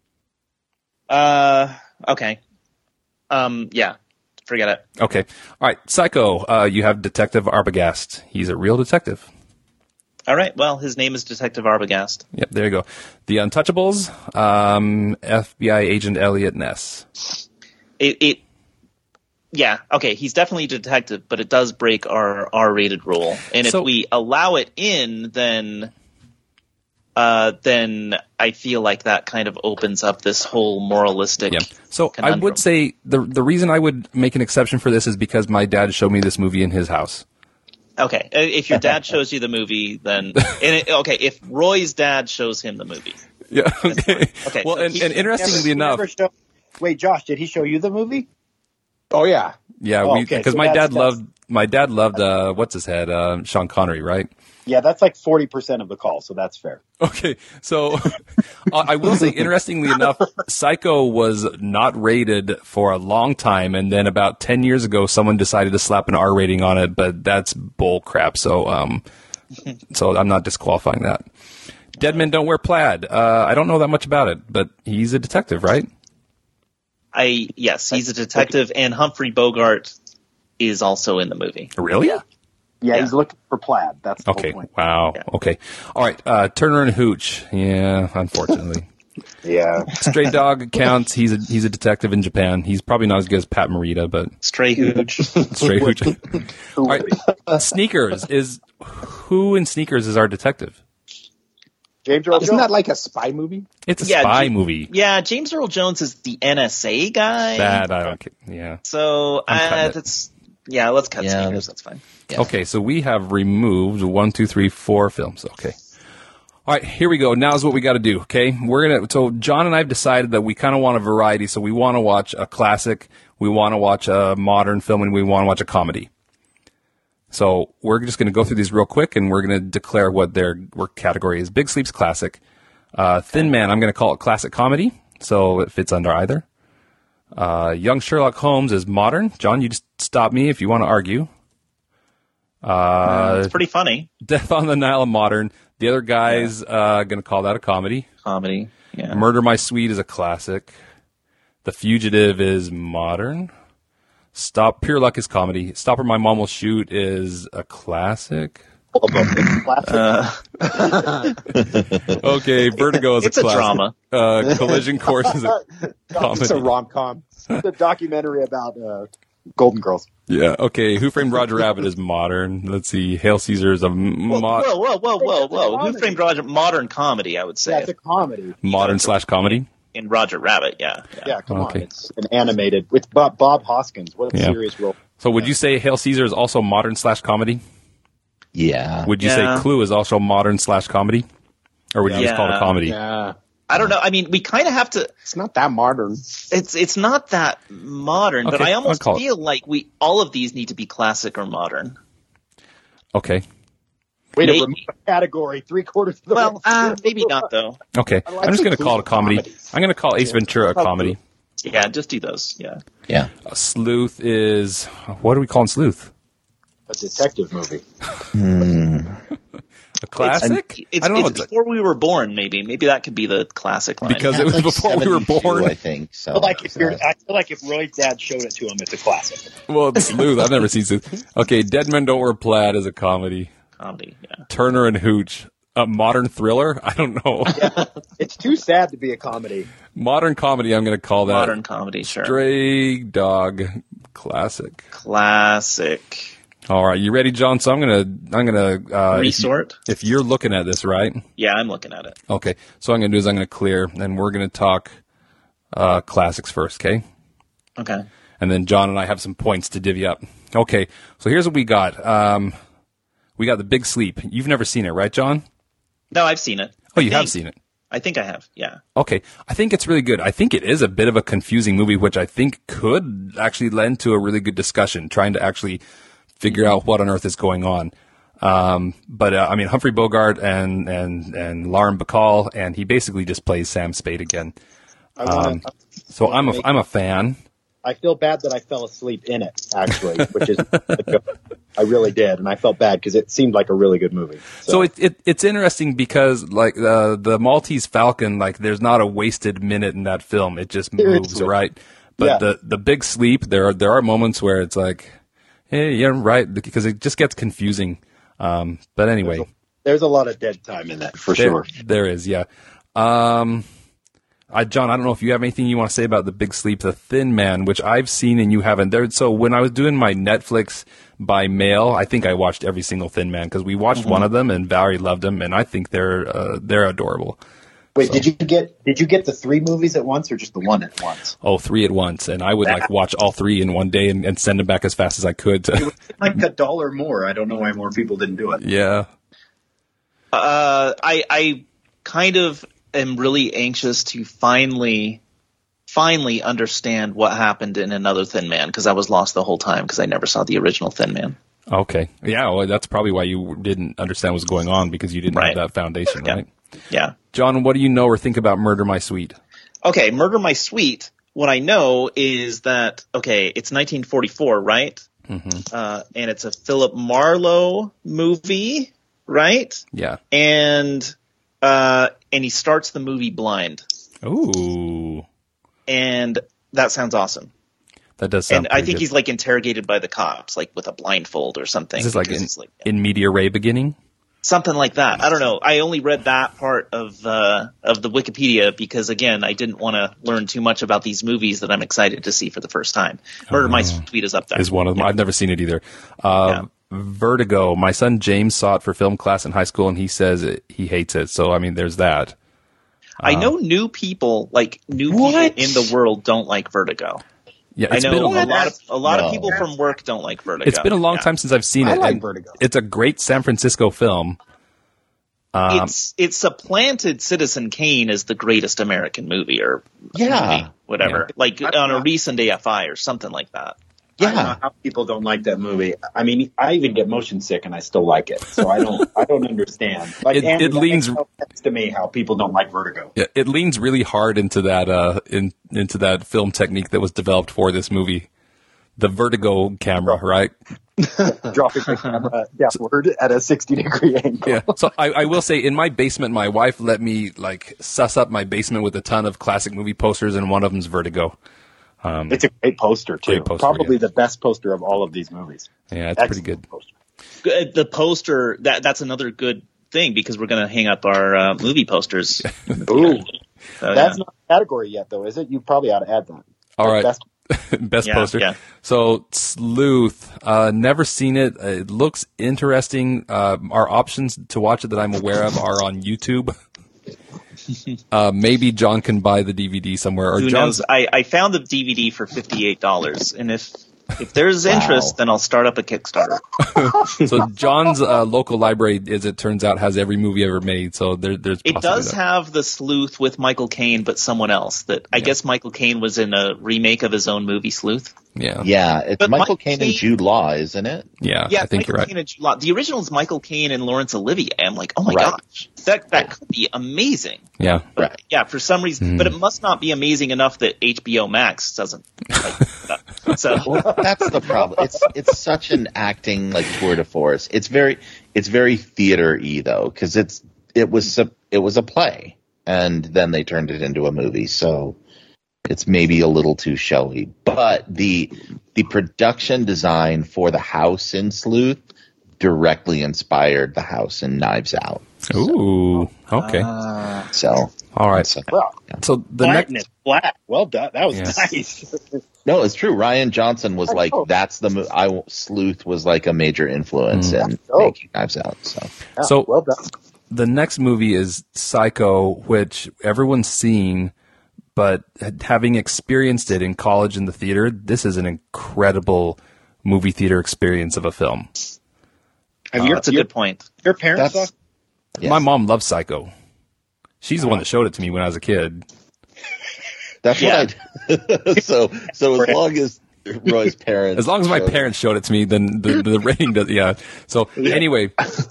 Okay. Yeah. Forget it. Okay. All right. Psycho, you have Detective Arbogast. He's a real detective. All right. Well, his name is Detective Arbogast. Yep, there you go. The Untouchables, FBI agent Elliot Ness. Yeah, okay, he's definitely a detective, but it does break our R-rated rule. And if we allow it in, then I feel like that kind of opens up this whole moralistic So conundrum. I would say the reason I would make an exception for this is because my dad showed me this movie in his house. Okay, if your dad shows you the movie, then if Roy's dad shows him the movie, yeah, okay. Well, and interestingly enough, wait, Josh, did he show you the movie? Oh yeah, yeah. Because my dad loved my dad loved what's his head, Sean Connery, right? Yeah, that's like 40% of the call, so that's fair. Okay, so I will say, interestingly enough, Psycho was not rated for a long time, and then about 10 years ago, someone decided to slap an R rating on it, but that's bull crap. So, so I'm not disqualifying that. Dead Men Don't Wear Plaid. I don't know that much about it, but he's a detective, right? Yes, he's a detective, and Humphrey Bogart is also in the movie. Really? Yeah, he's looking for plaid. That's the whole point. Wow. Yeah. Okay. All right. Turner and Hooch. Yeah, unfortunately. Yeah. Stray Dog counts. He's a detective in Japan. He's probably not as good as Pat Morita, but Stray Hooch. Stray Hooch. All right. Sneakers who in Sneakers is our detective? James Earl Isn't Jones. that like a spy movie? It's a spy movie. Yeah, James Earl Jones is the NSA guy. That I don't care. Yeah. So I'm cutting it. let's cut Sneakers. That's fine. Yeah. Okay, so we have removed 1, 2, 3, 4 films. Okay. All right, here we go. Now's what we got to do. Okay, so John and I have decided that we kind of want a variety. So we want to watch a classic, we want to watch a modern film, and we want to watch a comedy. So we're just going to go through these real quick, and we're going to declare what their work category is. Big Sleep's classic. Thin Man, I'm going to call it classic comedy, so it fits under either. Young Sherlock Holmes is modern. John, you just stop me if you want to argue. It's pretty funny. Death on the Nile, modern. The other guy's going to call that a comedy. Comedy. Yeah. Murder My Sweet is a classic. The Fugitive is modern. Pure Luck is comedy. Stop or My Mom Will Shoot is a classic. Okay, Vertigo is It's a a classic. drama. Collision Course is a comedy. It's a rom-com. The documentary about Golden Girls. Yeah, okay. Who Framed Roger Rabbit is modern. Let's see. Hail Caesar is a Whoa. Who Framed Roger? Modern comedy, I would say. Yeah, it's a comedy. modern/comedy. In Roger Rabbit, yeah. Yeah, come Okay. on. It's an animated with Bob Hoskins. What a Yeah. serious role. So would you say Hail Caesar is also modern/comedy? Yeah. Would you say Clue is also modern/comedy? Or would you just call it a comedy? Yeah. I don't know. I mean, we kind of have to. It's not that modern. It's not that modern, but Okay, I almost I'll call it. feel like all of these need to be classic or modern. Okay. Way to Maybe. remove a category 3/4 of the Well, maybe not though. Okay. I'm just going to call it a comedy. I'm going to call Ace Ventura a comedy. Yeah, just do those. Yeah. Yeah. Sleuth is... What are we calling Sleuth? a detective movie. A classic? It's I don't know. it's before we were born. Maybe that could be the classic line. Because it was Like before we were 72, born. I think. So, I feel like if Roy's dad showed it to him, it's a classic. Well, it's Sleuth. I've never seen Sleuth. Okay, Dead Men Don't Wear Plaid is a comedy. Comedy. Yeah. Turner and Hooch. A modern thriller? I don't know. It's too sad to be a comedy. Modern comedy, I'm going to call that. Modern comedy. Sure. Stray Dog. Classic. Classic. All right, you ready, John? So I'm gonna Resort. If you're looking at this, right? Yeah, I'm looking at it. Okay. So what I'm gonna do is I'm gonna clear, and we're gonna talk classics first, okay? Okay. And then John and I have some points to divvy up. Okay. So here's what we got. We got The Big Sleep. You've never seen it, right, John? No, I've seen it. Oh, you have seen it. I think I have. Yeah. Okay. I think it's really good. I think it is a bit of a confusing movie, which I think could actually lend to a really good discussion, trying to actually figure out what on earth is going on. But I mean, Humphrey Bogart and Lauren Bacall, and he basically just plays Sam Spade again. So I'm a fan. I feel bad that I fell asleep in it, actually, which is I really did, and I felt bad because it seemed like a really good movie. So it's interesting because like the Maltese Falcon, like there's not a wasted minute in that film. It just moves, right? But the Big Sleep, there are moments where it's like, hey, yeah, right, because it just gets confusing. But anyway, there's a lot of dead time in that for sure. There is, yeah. John, I don't know if you have anything you want to say about The Big Sleep, The Thin Man, which I've seen and you haven't. So when I was doing my Netflix by mail, I think I watched every single Thin Man because we watched one of them and Valerie loved them, and I think they're adorable. Wait, did you get the 3 movies at once or just the one at once? Oh, 3 at once, and I would like watch all 3 in one day and send them back as fast as I could. It was like $1 more. I don't know why more people didn't do it. Yeah. I kind of am really anxious to finally finally understand what happened in Another Thin Man, because I was lost the whole time because I never saw the original Thin Man. Okay. Yeah, well, that's probably why you didn't understand what's going on, because you didn't have that foundation, right? Yeah. John, what do you know or think about Murder My Sweet? Okay, Murder My Sweet, what I know is that, okay, it's 1944, right? And it's a Philip Marlowe movie, right? Yeah. And he starts the movie blind. Ooh. And that sounds awesome. That does sound And I think pretty good. he's like interrogated by the cops, like with a blindfold or something. Is this like because in media ray beginning? something like that. I don't know. I only read that part of the Wikipedia because, again, I didn't want to learn too much about these movies that I'm excited to see for the first time. Murder My Sweet is up there. Is one of them. I've never seen it either. Vertigo. My son James saw it for film class in high school, and he says he hates it. So, I mean, there's that. I know new people, people in the world don't like Vertigo. Yeah, I know a lot of people from work don't like Vertigo. It's been a long time since I've seen it. I like Vertigo. It's a great San Francisco film. It supplanted Citizen Kane as the greatest American movie movie, whatever. On a recent AFI or something like that. I don't know how people don't like that movie. I mean, I even get motion sick and I still like it. So I don't understand. It leans no sense to me how people don't like Vertigo. Yeah, it leans really hard into that into that film technique that was developed for this movie, the Vertigo camera, right? Dropping the camera downward at a 60-degree angle. Yeah. So I will say, in my basement, my wife let me suss up my basement with a ton of classic movie posters, and one of them's Vertigo. It's a great poster too. Probably the best poster of all of these movies. Yeah, it's pretty good. Poster. The poster, that's another good thing because we're going to hang up our movie posters. Ooh. That's not a category yet, though, is it? You probably ought to add that. All right. Best poster. Yeah. So, Sleuth. Never seen it. It looks interesting. Our options to watch it that I'm aware of are on YouTube. Maybe John can buy the DVD somewhere. Or Who knows? I found the DVD for $58, and if there's interest, then I'll start up a Kickstarter. So John's local library, as it turns out, has every movie ever made. So there's it does have The Sleuth with Michael Caine, but someone else. I guess Michael Caine was in a remake of his own movie Sleuth. Yeah, it's Michael Caine and Jude Law, isn't it? Yeah, I think you're right. Caine and Jude Law. The original is Michael Caine and Laurence Olivier. I'm like, oh my gosh, that could be amazing. Yeah, but, for some reason, but it must not be amazing enough that HBO Max doesn't. So that's the problem. It's such an acting tour de force. It's very theater-y though, because it was a play, and then they turned it into a movie. So it's maybe a little too showy. But the production design for the house in Sleuth directly inspired the house in Knives Out. Ooh, okay. So all right. So the next black. Well done. That was nice. No, it's true. Ryan Johnson was that's the Sleuth was a major influence in making Knives Out. So well done. The next movie is Psycho, which everyone's seen, but having experienced it in college in the theater, this is an incredible movie theater experience of a film. That's a good point. Your parents saw? Yes. My mom loves Psycho. She's the one that showed it to me when I was a kid. That's what I so as long as Roy's parents, as long as my parents showed it to me, then the rating does. Yeah. So anyway,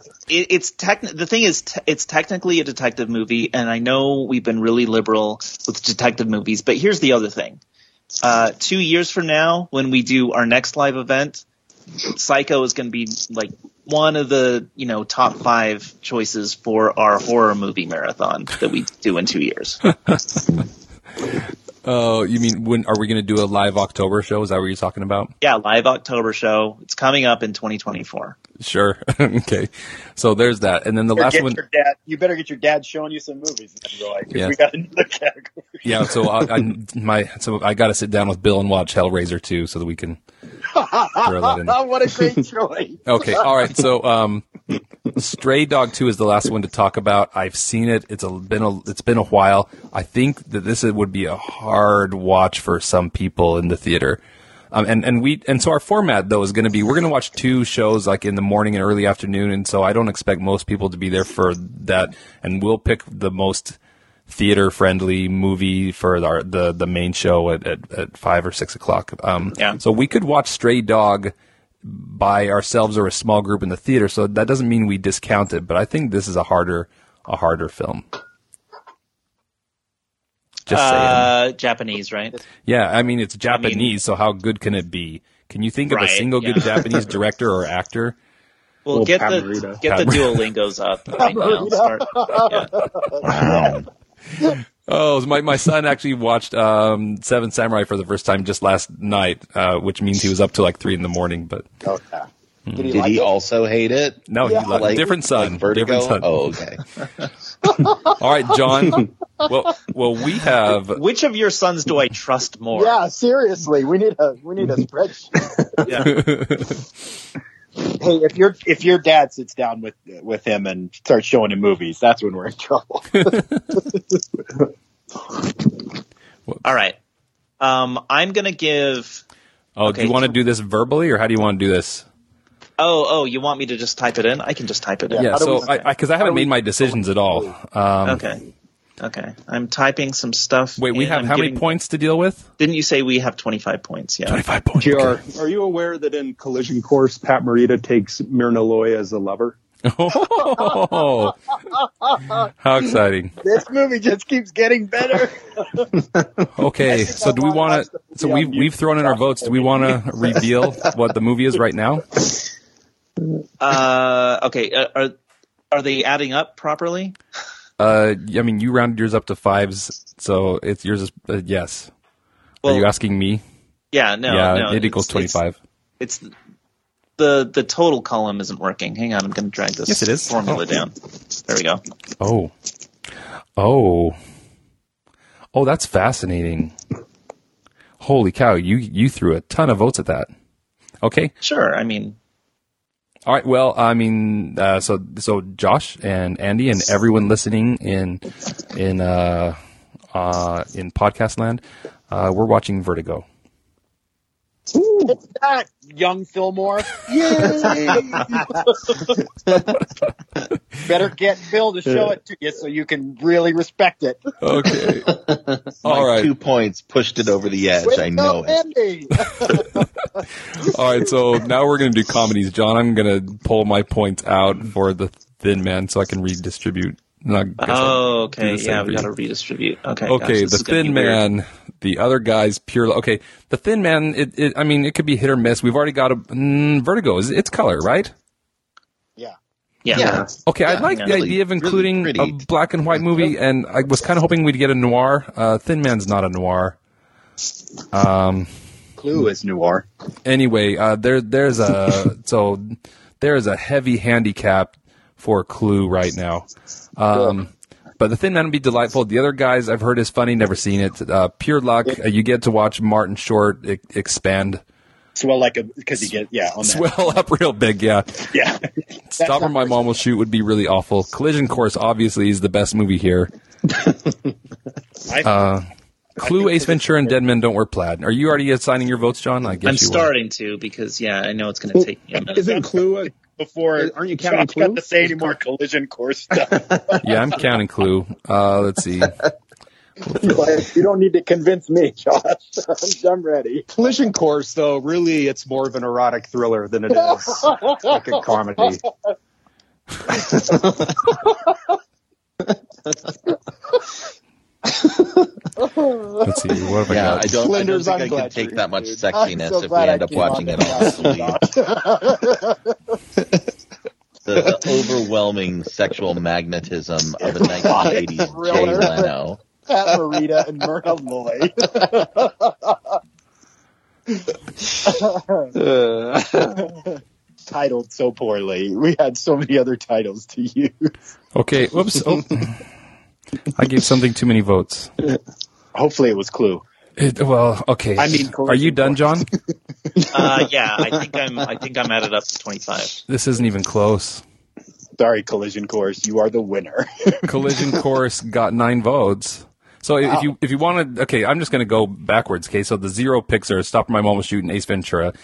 the thing is, it's technically a detective movie, and I know we've been really liberal with detective movies, but here's the other thing: 2 years from now, when we do our next live event, Psycho is going to be one of the top 5 choices for our horror movie marathon that we do in 2 years. Oh, you mean when are we going to do a live October show? Is that what you're talking about? Yeah, live October show. It's coming up in 2024. Sure. Okay. So there's that, and then the last one. You better get your dad showing you some movies. Yeah. We got another category. Yeah. So I got to sit down with Bill and watch Hellraiser 2 so that we can throw that in. What a great choice. Okay. All right. So Stray Dog 2 is the last one to talk about. I've seen it. It's been a while. I think that this would be a hard watch for some people in the theater. So our format though is going to be, we're going to watch 2 shows in the morning and early afternoon. And so I don't expect most people to be there for that. And we'll pick the most theater-friendly movie for the main show at 5 or 6 o'clock. So we could watch Stray Dog by ourselves or a small group in the theater. So that doesn't mean we discount it, but I think this is a harder film. Just saying. Japanese, right? Yeah, I mean, it's Japanese, so how good can it be? Can you think of a single good Japanese director or actor? Well, get the Duolingos up right now. Start. Yeah. Oh, my son actually watched Seven Samurai for the first time just last night, which means he was up till like 3 a.m. But did he also hate it? No, he loved it. Different son. Like Vertigo? Different son. Oh, okay. All right, John. Well, we have. Which of your sons do I trust more? Yeah, seriously, we need a spreadsheet. Hey, if your dad sits down with him and starts showing him movies, that's when we're in trouble. All right. I'm gonna give. Do you want to do this verbally, or how do you want to do this? Oh, you want me to just type it in? I can just type it in. Yeah, so because I haven't made my decisions at all. Okay. I'm typing some stuff. Wait, we have how many points to deal with? Didn't you say we have 25 points? Yeah. 25 points. JR, Okay. are you aware that in Collision Course, Pat Morita takes Myrna Loy as a lover? Oh, how exciting. This movie just keeps getting better. Okay, so do we want to, so we've thrown in our votes. Do we want to reveal what the movie is right now? Okay. Are they adding up properly? I mean, you rounded yours up to 5s, so it's yours is yes. Well, are you asking me? Yeah, no. Yeah, it equals 25. It's the total column isn't working. Hang on, I'm going to drag this formula down. There we go. Oh, that's fascinating. Holy cow, you threw a ton of votes at that. Okay. Sure, I mean. All right. Well, I mean, so Josh and Andy and everyone listening in podcast land, we're watching Vertigo. It's that, young Fillmore. Yay! Better get Phil to show it to you so you can really respect it. Okay. All right. 2 points pushed it over the edge. I know it. All right. So now we're going to do comedies. John, I'm going to pull my points out for The Thin Man so I can redistribute. Okay. Yeah, we got to redistribute. Okay. Okay. The Thin Man. The other guy's pure. Okay. The Thin Man. I mean, it could be hit or miss. We've already got Vertigo. It's color, right? Yeah. Okay. I like the idea of including a black and white movie, and I was kind of hoping we'd get a noir. Thin Man's not a noir. Clue is noir. Anyway, there's a heavy handicap for Clue right now. But The Thin Man would be delightful. The other guys I've heard is funny, never seen it. Pure luck. You get to watch Martin Short expand. Swell because you get, on that. Swell up real big, yeah. Yeah. Stop or My Mom Will Shoot would be really awful. Collision Course obviously is the best movie here. Clue, Ace Ventura, and Dead Men Don't Wear Plaid. Are you already assigning your votes, John? I guess I'm starting to because, I know it's going to take me a minute. Isn't Clue before? Aren't you counting Clue? Got to say any more Collision Course stuff. Yeah, I'm counting Clue. Let's see. You don't need to convince me, Josh. I'm ready. Collision Course, though, really, it's more of an erotic thriller than it is like a comedy. Let's see. What have I got? I don't think I can take that much sexiness if we end up watching it all. The overwhelming sexual magnetism of a 1980s Jay Leno. Pat Morita and Myrna Loy. Titled so poorly. We had so many other titles to use. Okay. Whoops. Oh. I gave something too many votes. Hopefully it was Clue. Okay. I mean, are you done, John? Yeah, I think I'm added up to 25. This isn't even close. Sorry, Collision Course, you are the winner. Collision Course got 9 votes. So if you want to, okay, I'm just going to go backwards. Okay, so the 0 picks are Stop or My Mom Will Shoot and Ace Ventura.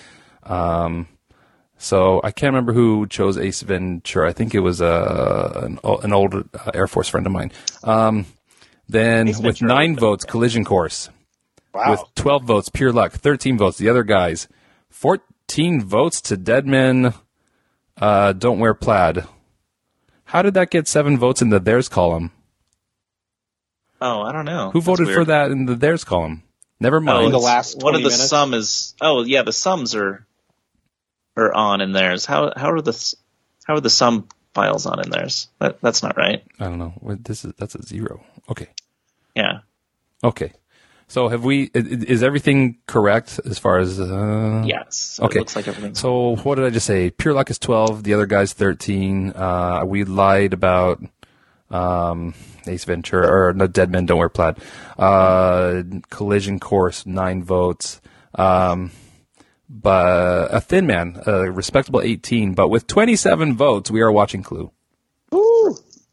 So I can't remember who chose Ace Ventura. I think it was an old Air Force friend of mine. Then with 9 votes, Collision Course. Wow. With 12 votes, Pure Luck. 13 votes, the other guys. 14 votes to Dead Men Don't Wear Plaid. How did that get 7 votes in the Theirs column? Oh, I don't know. Who voted for that in the Theirs column? Never mind. In the last What 20 are the minutes? sum is? Oh, yeah, the sums are on in theirs. How are the sum files on in theirs? That's not right. I don't know. That's a 0. Okay. Yeah. Okay. So have we? Is everything correct as far as? Yes. Okay. It looks like everything's. So what did I just say? Pure Luck is 12. The other guy's 13. We lied about Ace Ventura or no, Dead Men Don't Wear Plaid. Collision Course 9 votes. But a Thin Man, a respectable 18. But with 27 votes, we are watching Clue. Woo!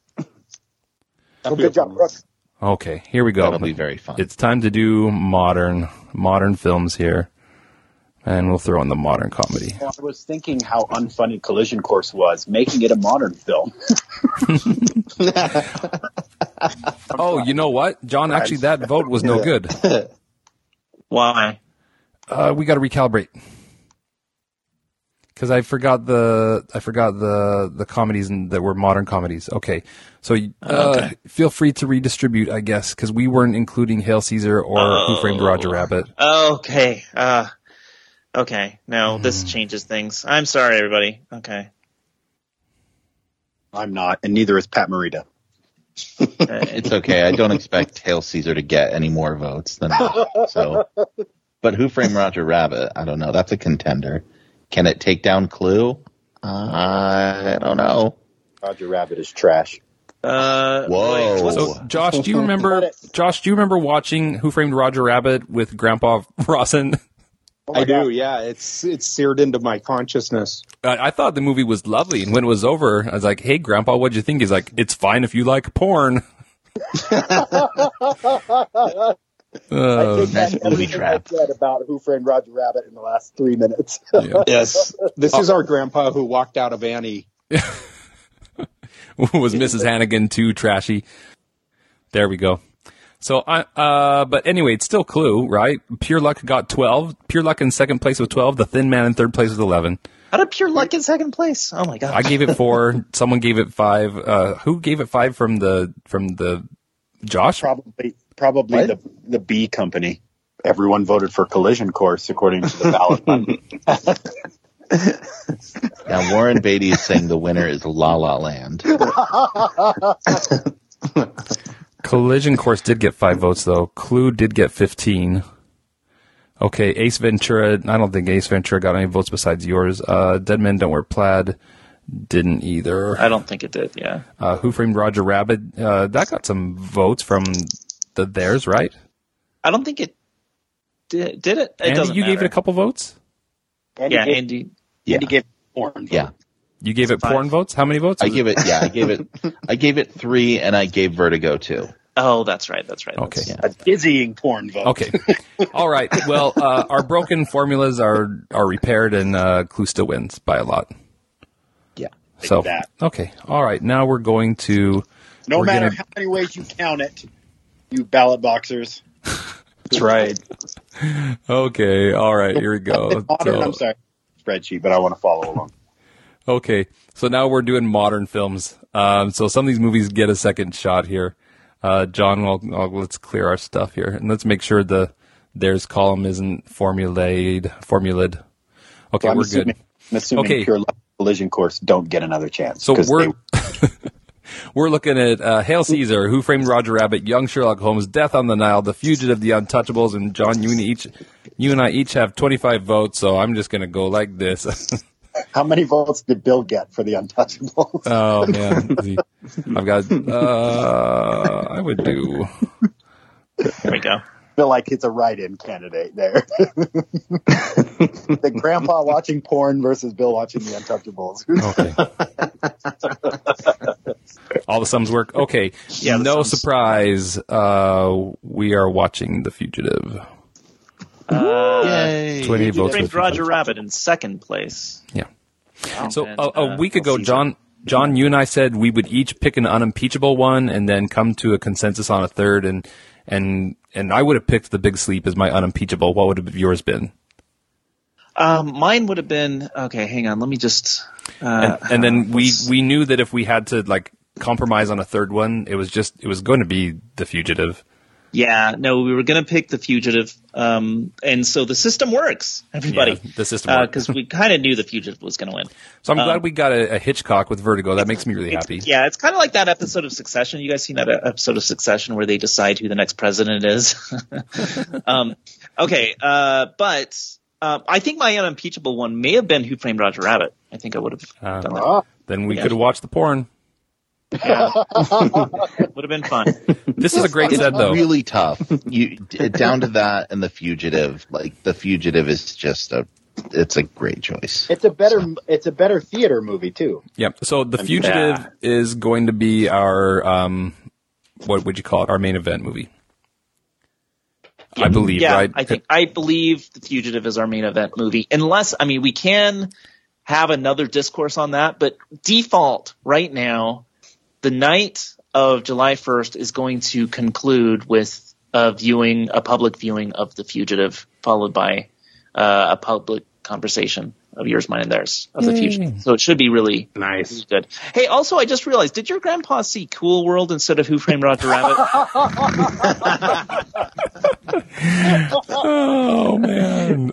Good job, Brooke. Okay, here we go. That'll be very fun. It's time to do modern films here, and we'll throw in the modern comedy. Well, I was thinking how unfunny Collision Course was, making it a modern film. Oh, you know what, John? Actually, that vote was no good. Why? We got to recalibrate because I forgot the comedies that were modern comedies. Okay, so feel free to redistribute, I guess, because we weren't including Hail Caesar or Who Framed Roger Rabbit. Okay. Okay. No, this changes things. I'm sorry, everybody. Okay. I'm not, and neither is Pat Morita. It's okay. I don't expect Hail Caesar to get any more votes than that. So, but Who Framed Roger Rabbit? I don't know. That's a contender. Can it take down Clue? I don't know. Roger Rabbit is trash. Whoa. So, Josh, do you remember watching Who Framed Roger Rabbit with Grandpa Rawson? I do, yeah. It's seared into my consciousness. I thought the movie was lovely, and when it was over, I was like, "Hey, Grandpa, what'd you think?" He's like, "It's fine if you like porn." I think nice that's booby everything trap. I said about Who Framed Roger Rabbit in the last 3 minutes. Yes. This is our grandpa who walked out of Annie. Was Mrs. Hannigan too trashy? There we go. So, but anyway, it's still Clue, right? Pure Luck got 12. Pure Luck in second place with 12. The Thin Man in third place with 11. How did Pure Luck in second place? Oh my god! I gave it 4. Someone gave it 5. Who gave it 5 from the Josh? Probably the B company. Everyone voted for Collision Course according to the ballot. Now Warren Beatty is saying the winner is La La Land. Collision Course did get 5 votes, though. Clue did get 15. Okay, Ace Ventura. I don't think Ace Ventura got any votes besides yours. Dead Men Don't Wear Plaid didn't either. I don't think it did, yeah. Who Framed Roger Rabbit? That got some votes from the Theirs, right? I don't think it did. Did it? It Andy, doesn't you matter. gave it a couple votes? Yeah, Andy. Yeah. Andy gave porn. Yeah. You gave it 5. porn votes? How many votes? I gave it 3, and I gave Vertigo 2. Oh, that's right. That's right. Okay. Yeah. A dizzying porn vote. Okay. All right. Well, our broken formulas are repaired, and Clue still wins by a lot. Yeah. So, that. okay. All right. Now we're going to... No we're matter gonna- how many ways you count it, you ballot boxers. That's right. Okay. All right. Here we go. Modern, So- I'm sorry, spreadsheet, but I want to follow along. Okay, so now we're doing modern films. So some of these movies get a second shot here. John, let's clear our stuff here, and let's make sure the Theirs column isn't formulated. Okay, So I'm we're assuming, good. I'm assuming Okay. Pure Luck Collision Course don't get another chance. So 'cause we're they- we're looking at Hail Caesar, Who Framed Roger Rabbit, Young Sherlock Holmes, Death on the Nile, The Fugitive, The Untouchables, and John, you and I each have 25 votes. So I'm just gonna go like this. How many votes did Bill get for the Untouchables? Oh man, I've got. I would do. There we go. I feel like it's a write-in candidate there. The grandpa watching porn versus Bill watching the Untouchables. Okay. All the sums work. Okay. Yeah, the no sums. surprise. We are watching The Fugitive. Yay. 28 votes. Framed with Roger Rabbit in second place. Yeah. Oh, So man. a week ago, Caesar. John John, you and I said we would each pick an unimpeachable one and then come to a consensus on a third. And I would have picked The Big Sleep as my unimpeachable. What would have yours been? Mine would have been, okay, hang on. Let me just, and then we knew that if we had to like compromise on a third one, it was going to be The Fugitive. Yeah, no, we were going to pick The Fugitive. And so the system works, everybody. Yeah, the system works. Because we kind of knew The Fugitive was going to win. So I'm glad we got a Hitchcock with Vertigo. That makes me really happy. Yeah, it's kind of like that episode of Succession. You guys seen that episode of Succession where they decide who the next president is? Okay, but I think my unimpeachable one may have been Who Framed Roger Rabbit. I think I would have done that. Then we could have watched the porn. Yeah. Would have been fun. This is a great set, though. Really tough. You down to that and The Fugitive. Like The Fugitive is just it's a great choice. It's a better theater movie too. Yep. So The Fugitive is going to be our what would you call it? Our main event movie. I believe, right? I believe The Fugitive is our main event movie. Unless, I mean, we can have another discourse on that, but default right now, the night of July 1st is going to conclude with a public viewing of The Fugitive, followed by a public conversation of Yours, Mine, and Theirs of The Fugitive. So it should be really nice. Really good. Hey, also, I just realized, did your grandpa see Cool World instead of Who Framed Roger Rabbit? Oh, man.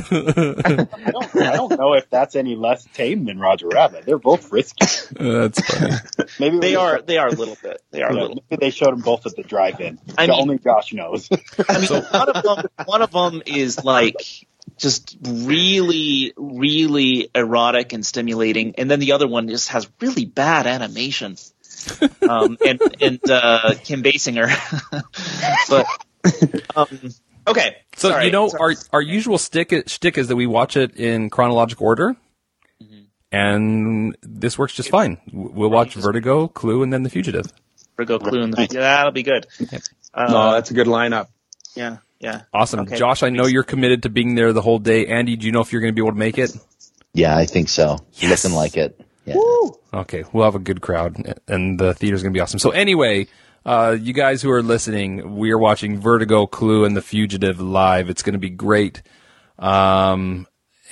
I don't know if that's any less tame than Roger Rabbit. They're both risky. That's funny. Maybe they are a little bit. They are a little. Maybe they showed them both at the drive-in. Only Josh knows. I mean, one of them is like just really, really erotic and stimulating, and then the other one just has really bad animation. And Kim Basinger, but okay. So sorry, our usual shtick is that we watch it in chronological order, and this works just fine. We'll watch Vertigo, Clue, and then The Fugitive. Vertigo, Clue, and that'll be good. Yep. That's a good lineup. Yeah. Yeah. Awesome. Okay. Josh, I know you're committed to being there the whole day. Andy, do you know if you're going to be able to make it? Yeah, I think so. Yes. Looking like it. Yeah. Woo! Okay, we'll have a good crowd, and the theater's going to be awesome. So anyway, you guys who are listening, we are watching Vertigo, Clue, and The Fugitive live. It's going to be great. And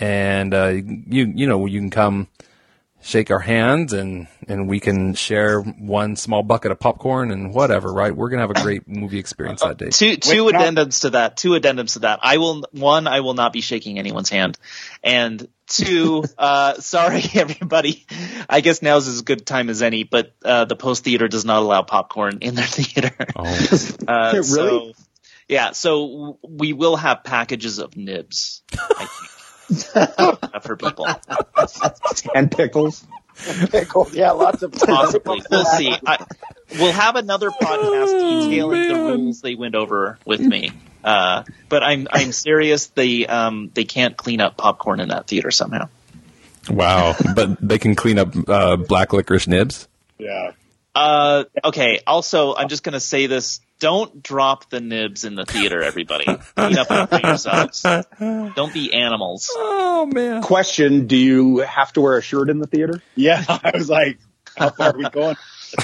you can come shake our hands, and we can share one small bucket of popcorn and whatever, right? We're going to have a great movie experience that day. Two addendums to that. I will not be shaking anyone's hand. And two, sorry everybody. I guess now's as good time as any, but the Post Theater does not allow popcorn in their theater. Oh. Really? So we will have packages of nibs, I think. For people and pickles. Yeah, lots of possibly. We'll see. We'll have another podcast detailing the rules they went over with me. But I'm serious. They can't clean up popcorn in that theater somehow. Wow! But they can clean up black licorice nibs. Yeah. Okay. Also, I'm just gonna say this. Don't drop the nibs in the theater, everybody. Clean up after yourselves. Don't be animals. Oh, man. Question, do you have to wear a shirt in the theater? Yeah, I was like, how far are we going?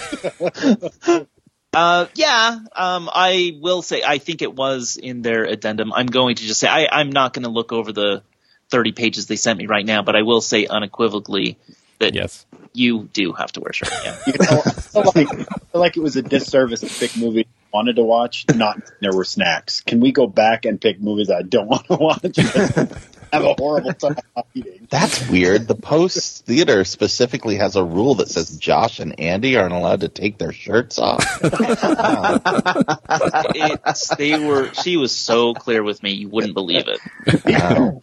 I will say, I think it was in their addendum. I'm going to just say, I'm not going to look over the 30 pages they sent me right now, but I will say unequivocally that yes, you do have to wear a shirt. Yeah. I feel like it was a disservice to pick movies I wanted to watch, not there were snacks. Can we go back and pick movies I don't want to watch? Have a horrible time eating. That's weird. The Post Theater specifically has a rule that says Josh and Andy aren't allowed to take their shirts off. She was so clear with me, you wouldn't believe it. Wow.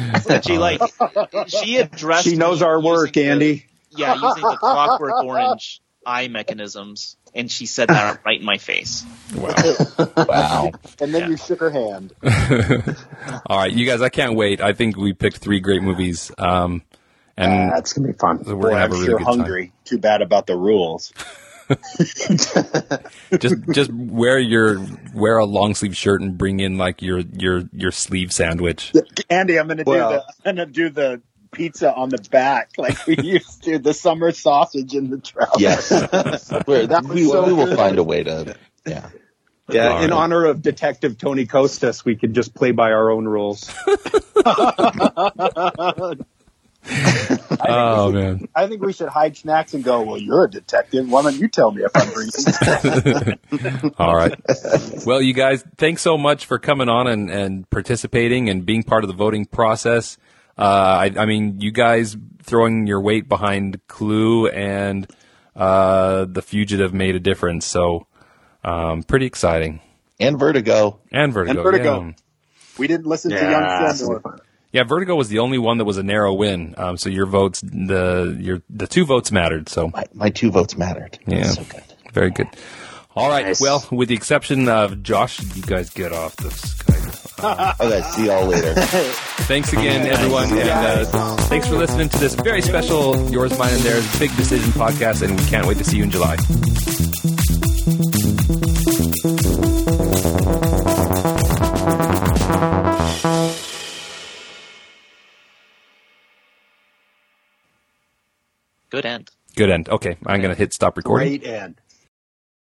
She addressed. She knows our work, Andy. Using the Clockwork Orange eye mechanisms, and she said that right in my face. Wow. And then you shook her hand. All right, you guys, I can't wait. I think we picked 3 great movies. And that's going to be fun. We're going to have a really good hungry. time. Too bad about the rules. just wear a long sleeve shirt and bring in like your sleeve sandwich. Andy, I'm going to do the pizza on the back like we used to. The summer sausage in the trout. Yes. we will find a way to. Yeah. Yeah, in honor of Detective Tony Costas, we could just play by our own rules. Man. I think we should hide snacks and go, well, you're a detective. Why don't you tell me if I'm bringing All right. Well, you guys, thanks so much for coming on and participating and being part of the voting process. I mean, you guys throwing your weight behind Clue and The Fugitive made a difference. So pretty exciting. And Vertigo. Yeah. We didn't listen to Young Sandor. Yeah, Vertigo was the only one that was a narrow win. So your votes, the 2 votes mattered. So my 2 votes mattered. Yeah, so good. Very good. All right. Nice. Well, with the exception of Josh, you guys get off the Skype. Okay, see y'all later. Thanks again, everyone, and thanks for listening to this very special Yours, Mine, and Theirs Big Decision podcast. And we can't wait to see you in July. Good end. Good end. Okay, I'm going to hit stop recording. Great end.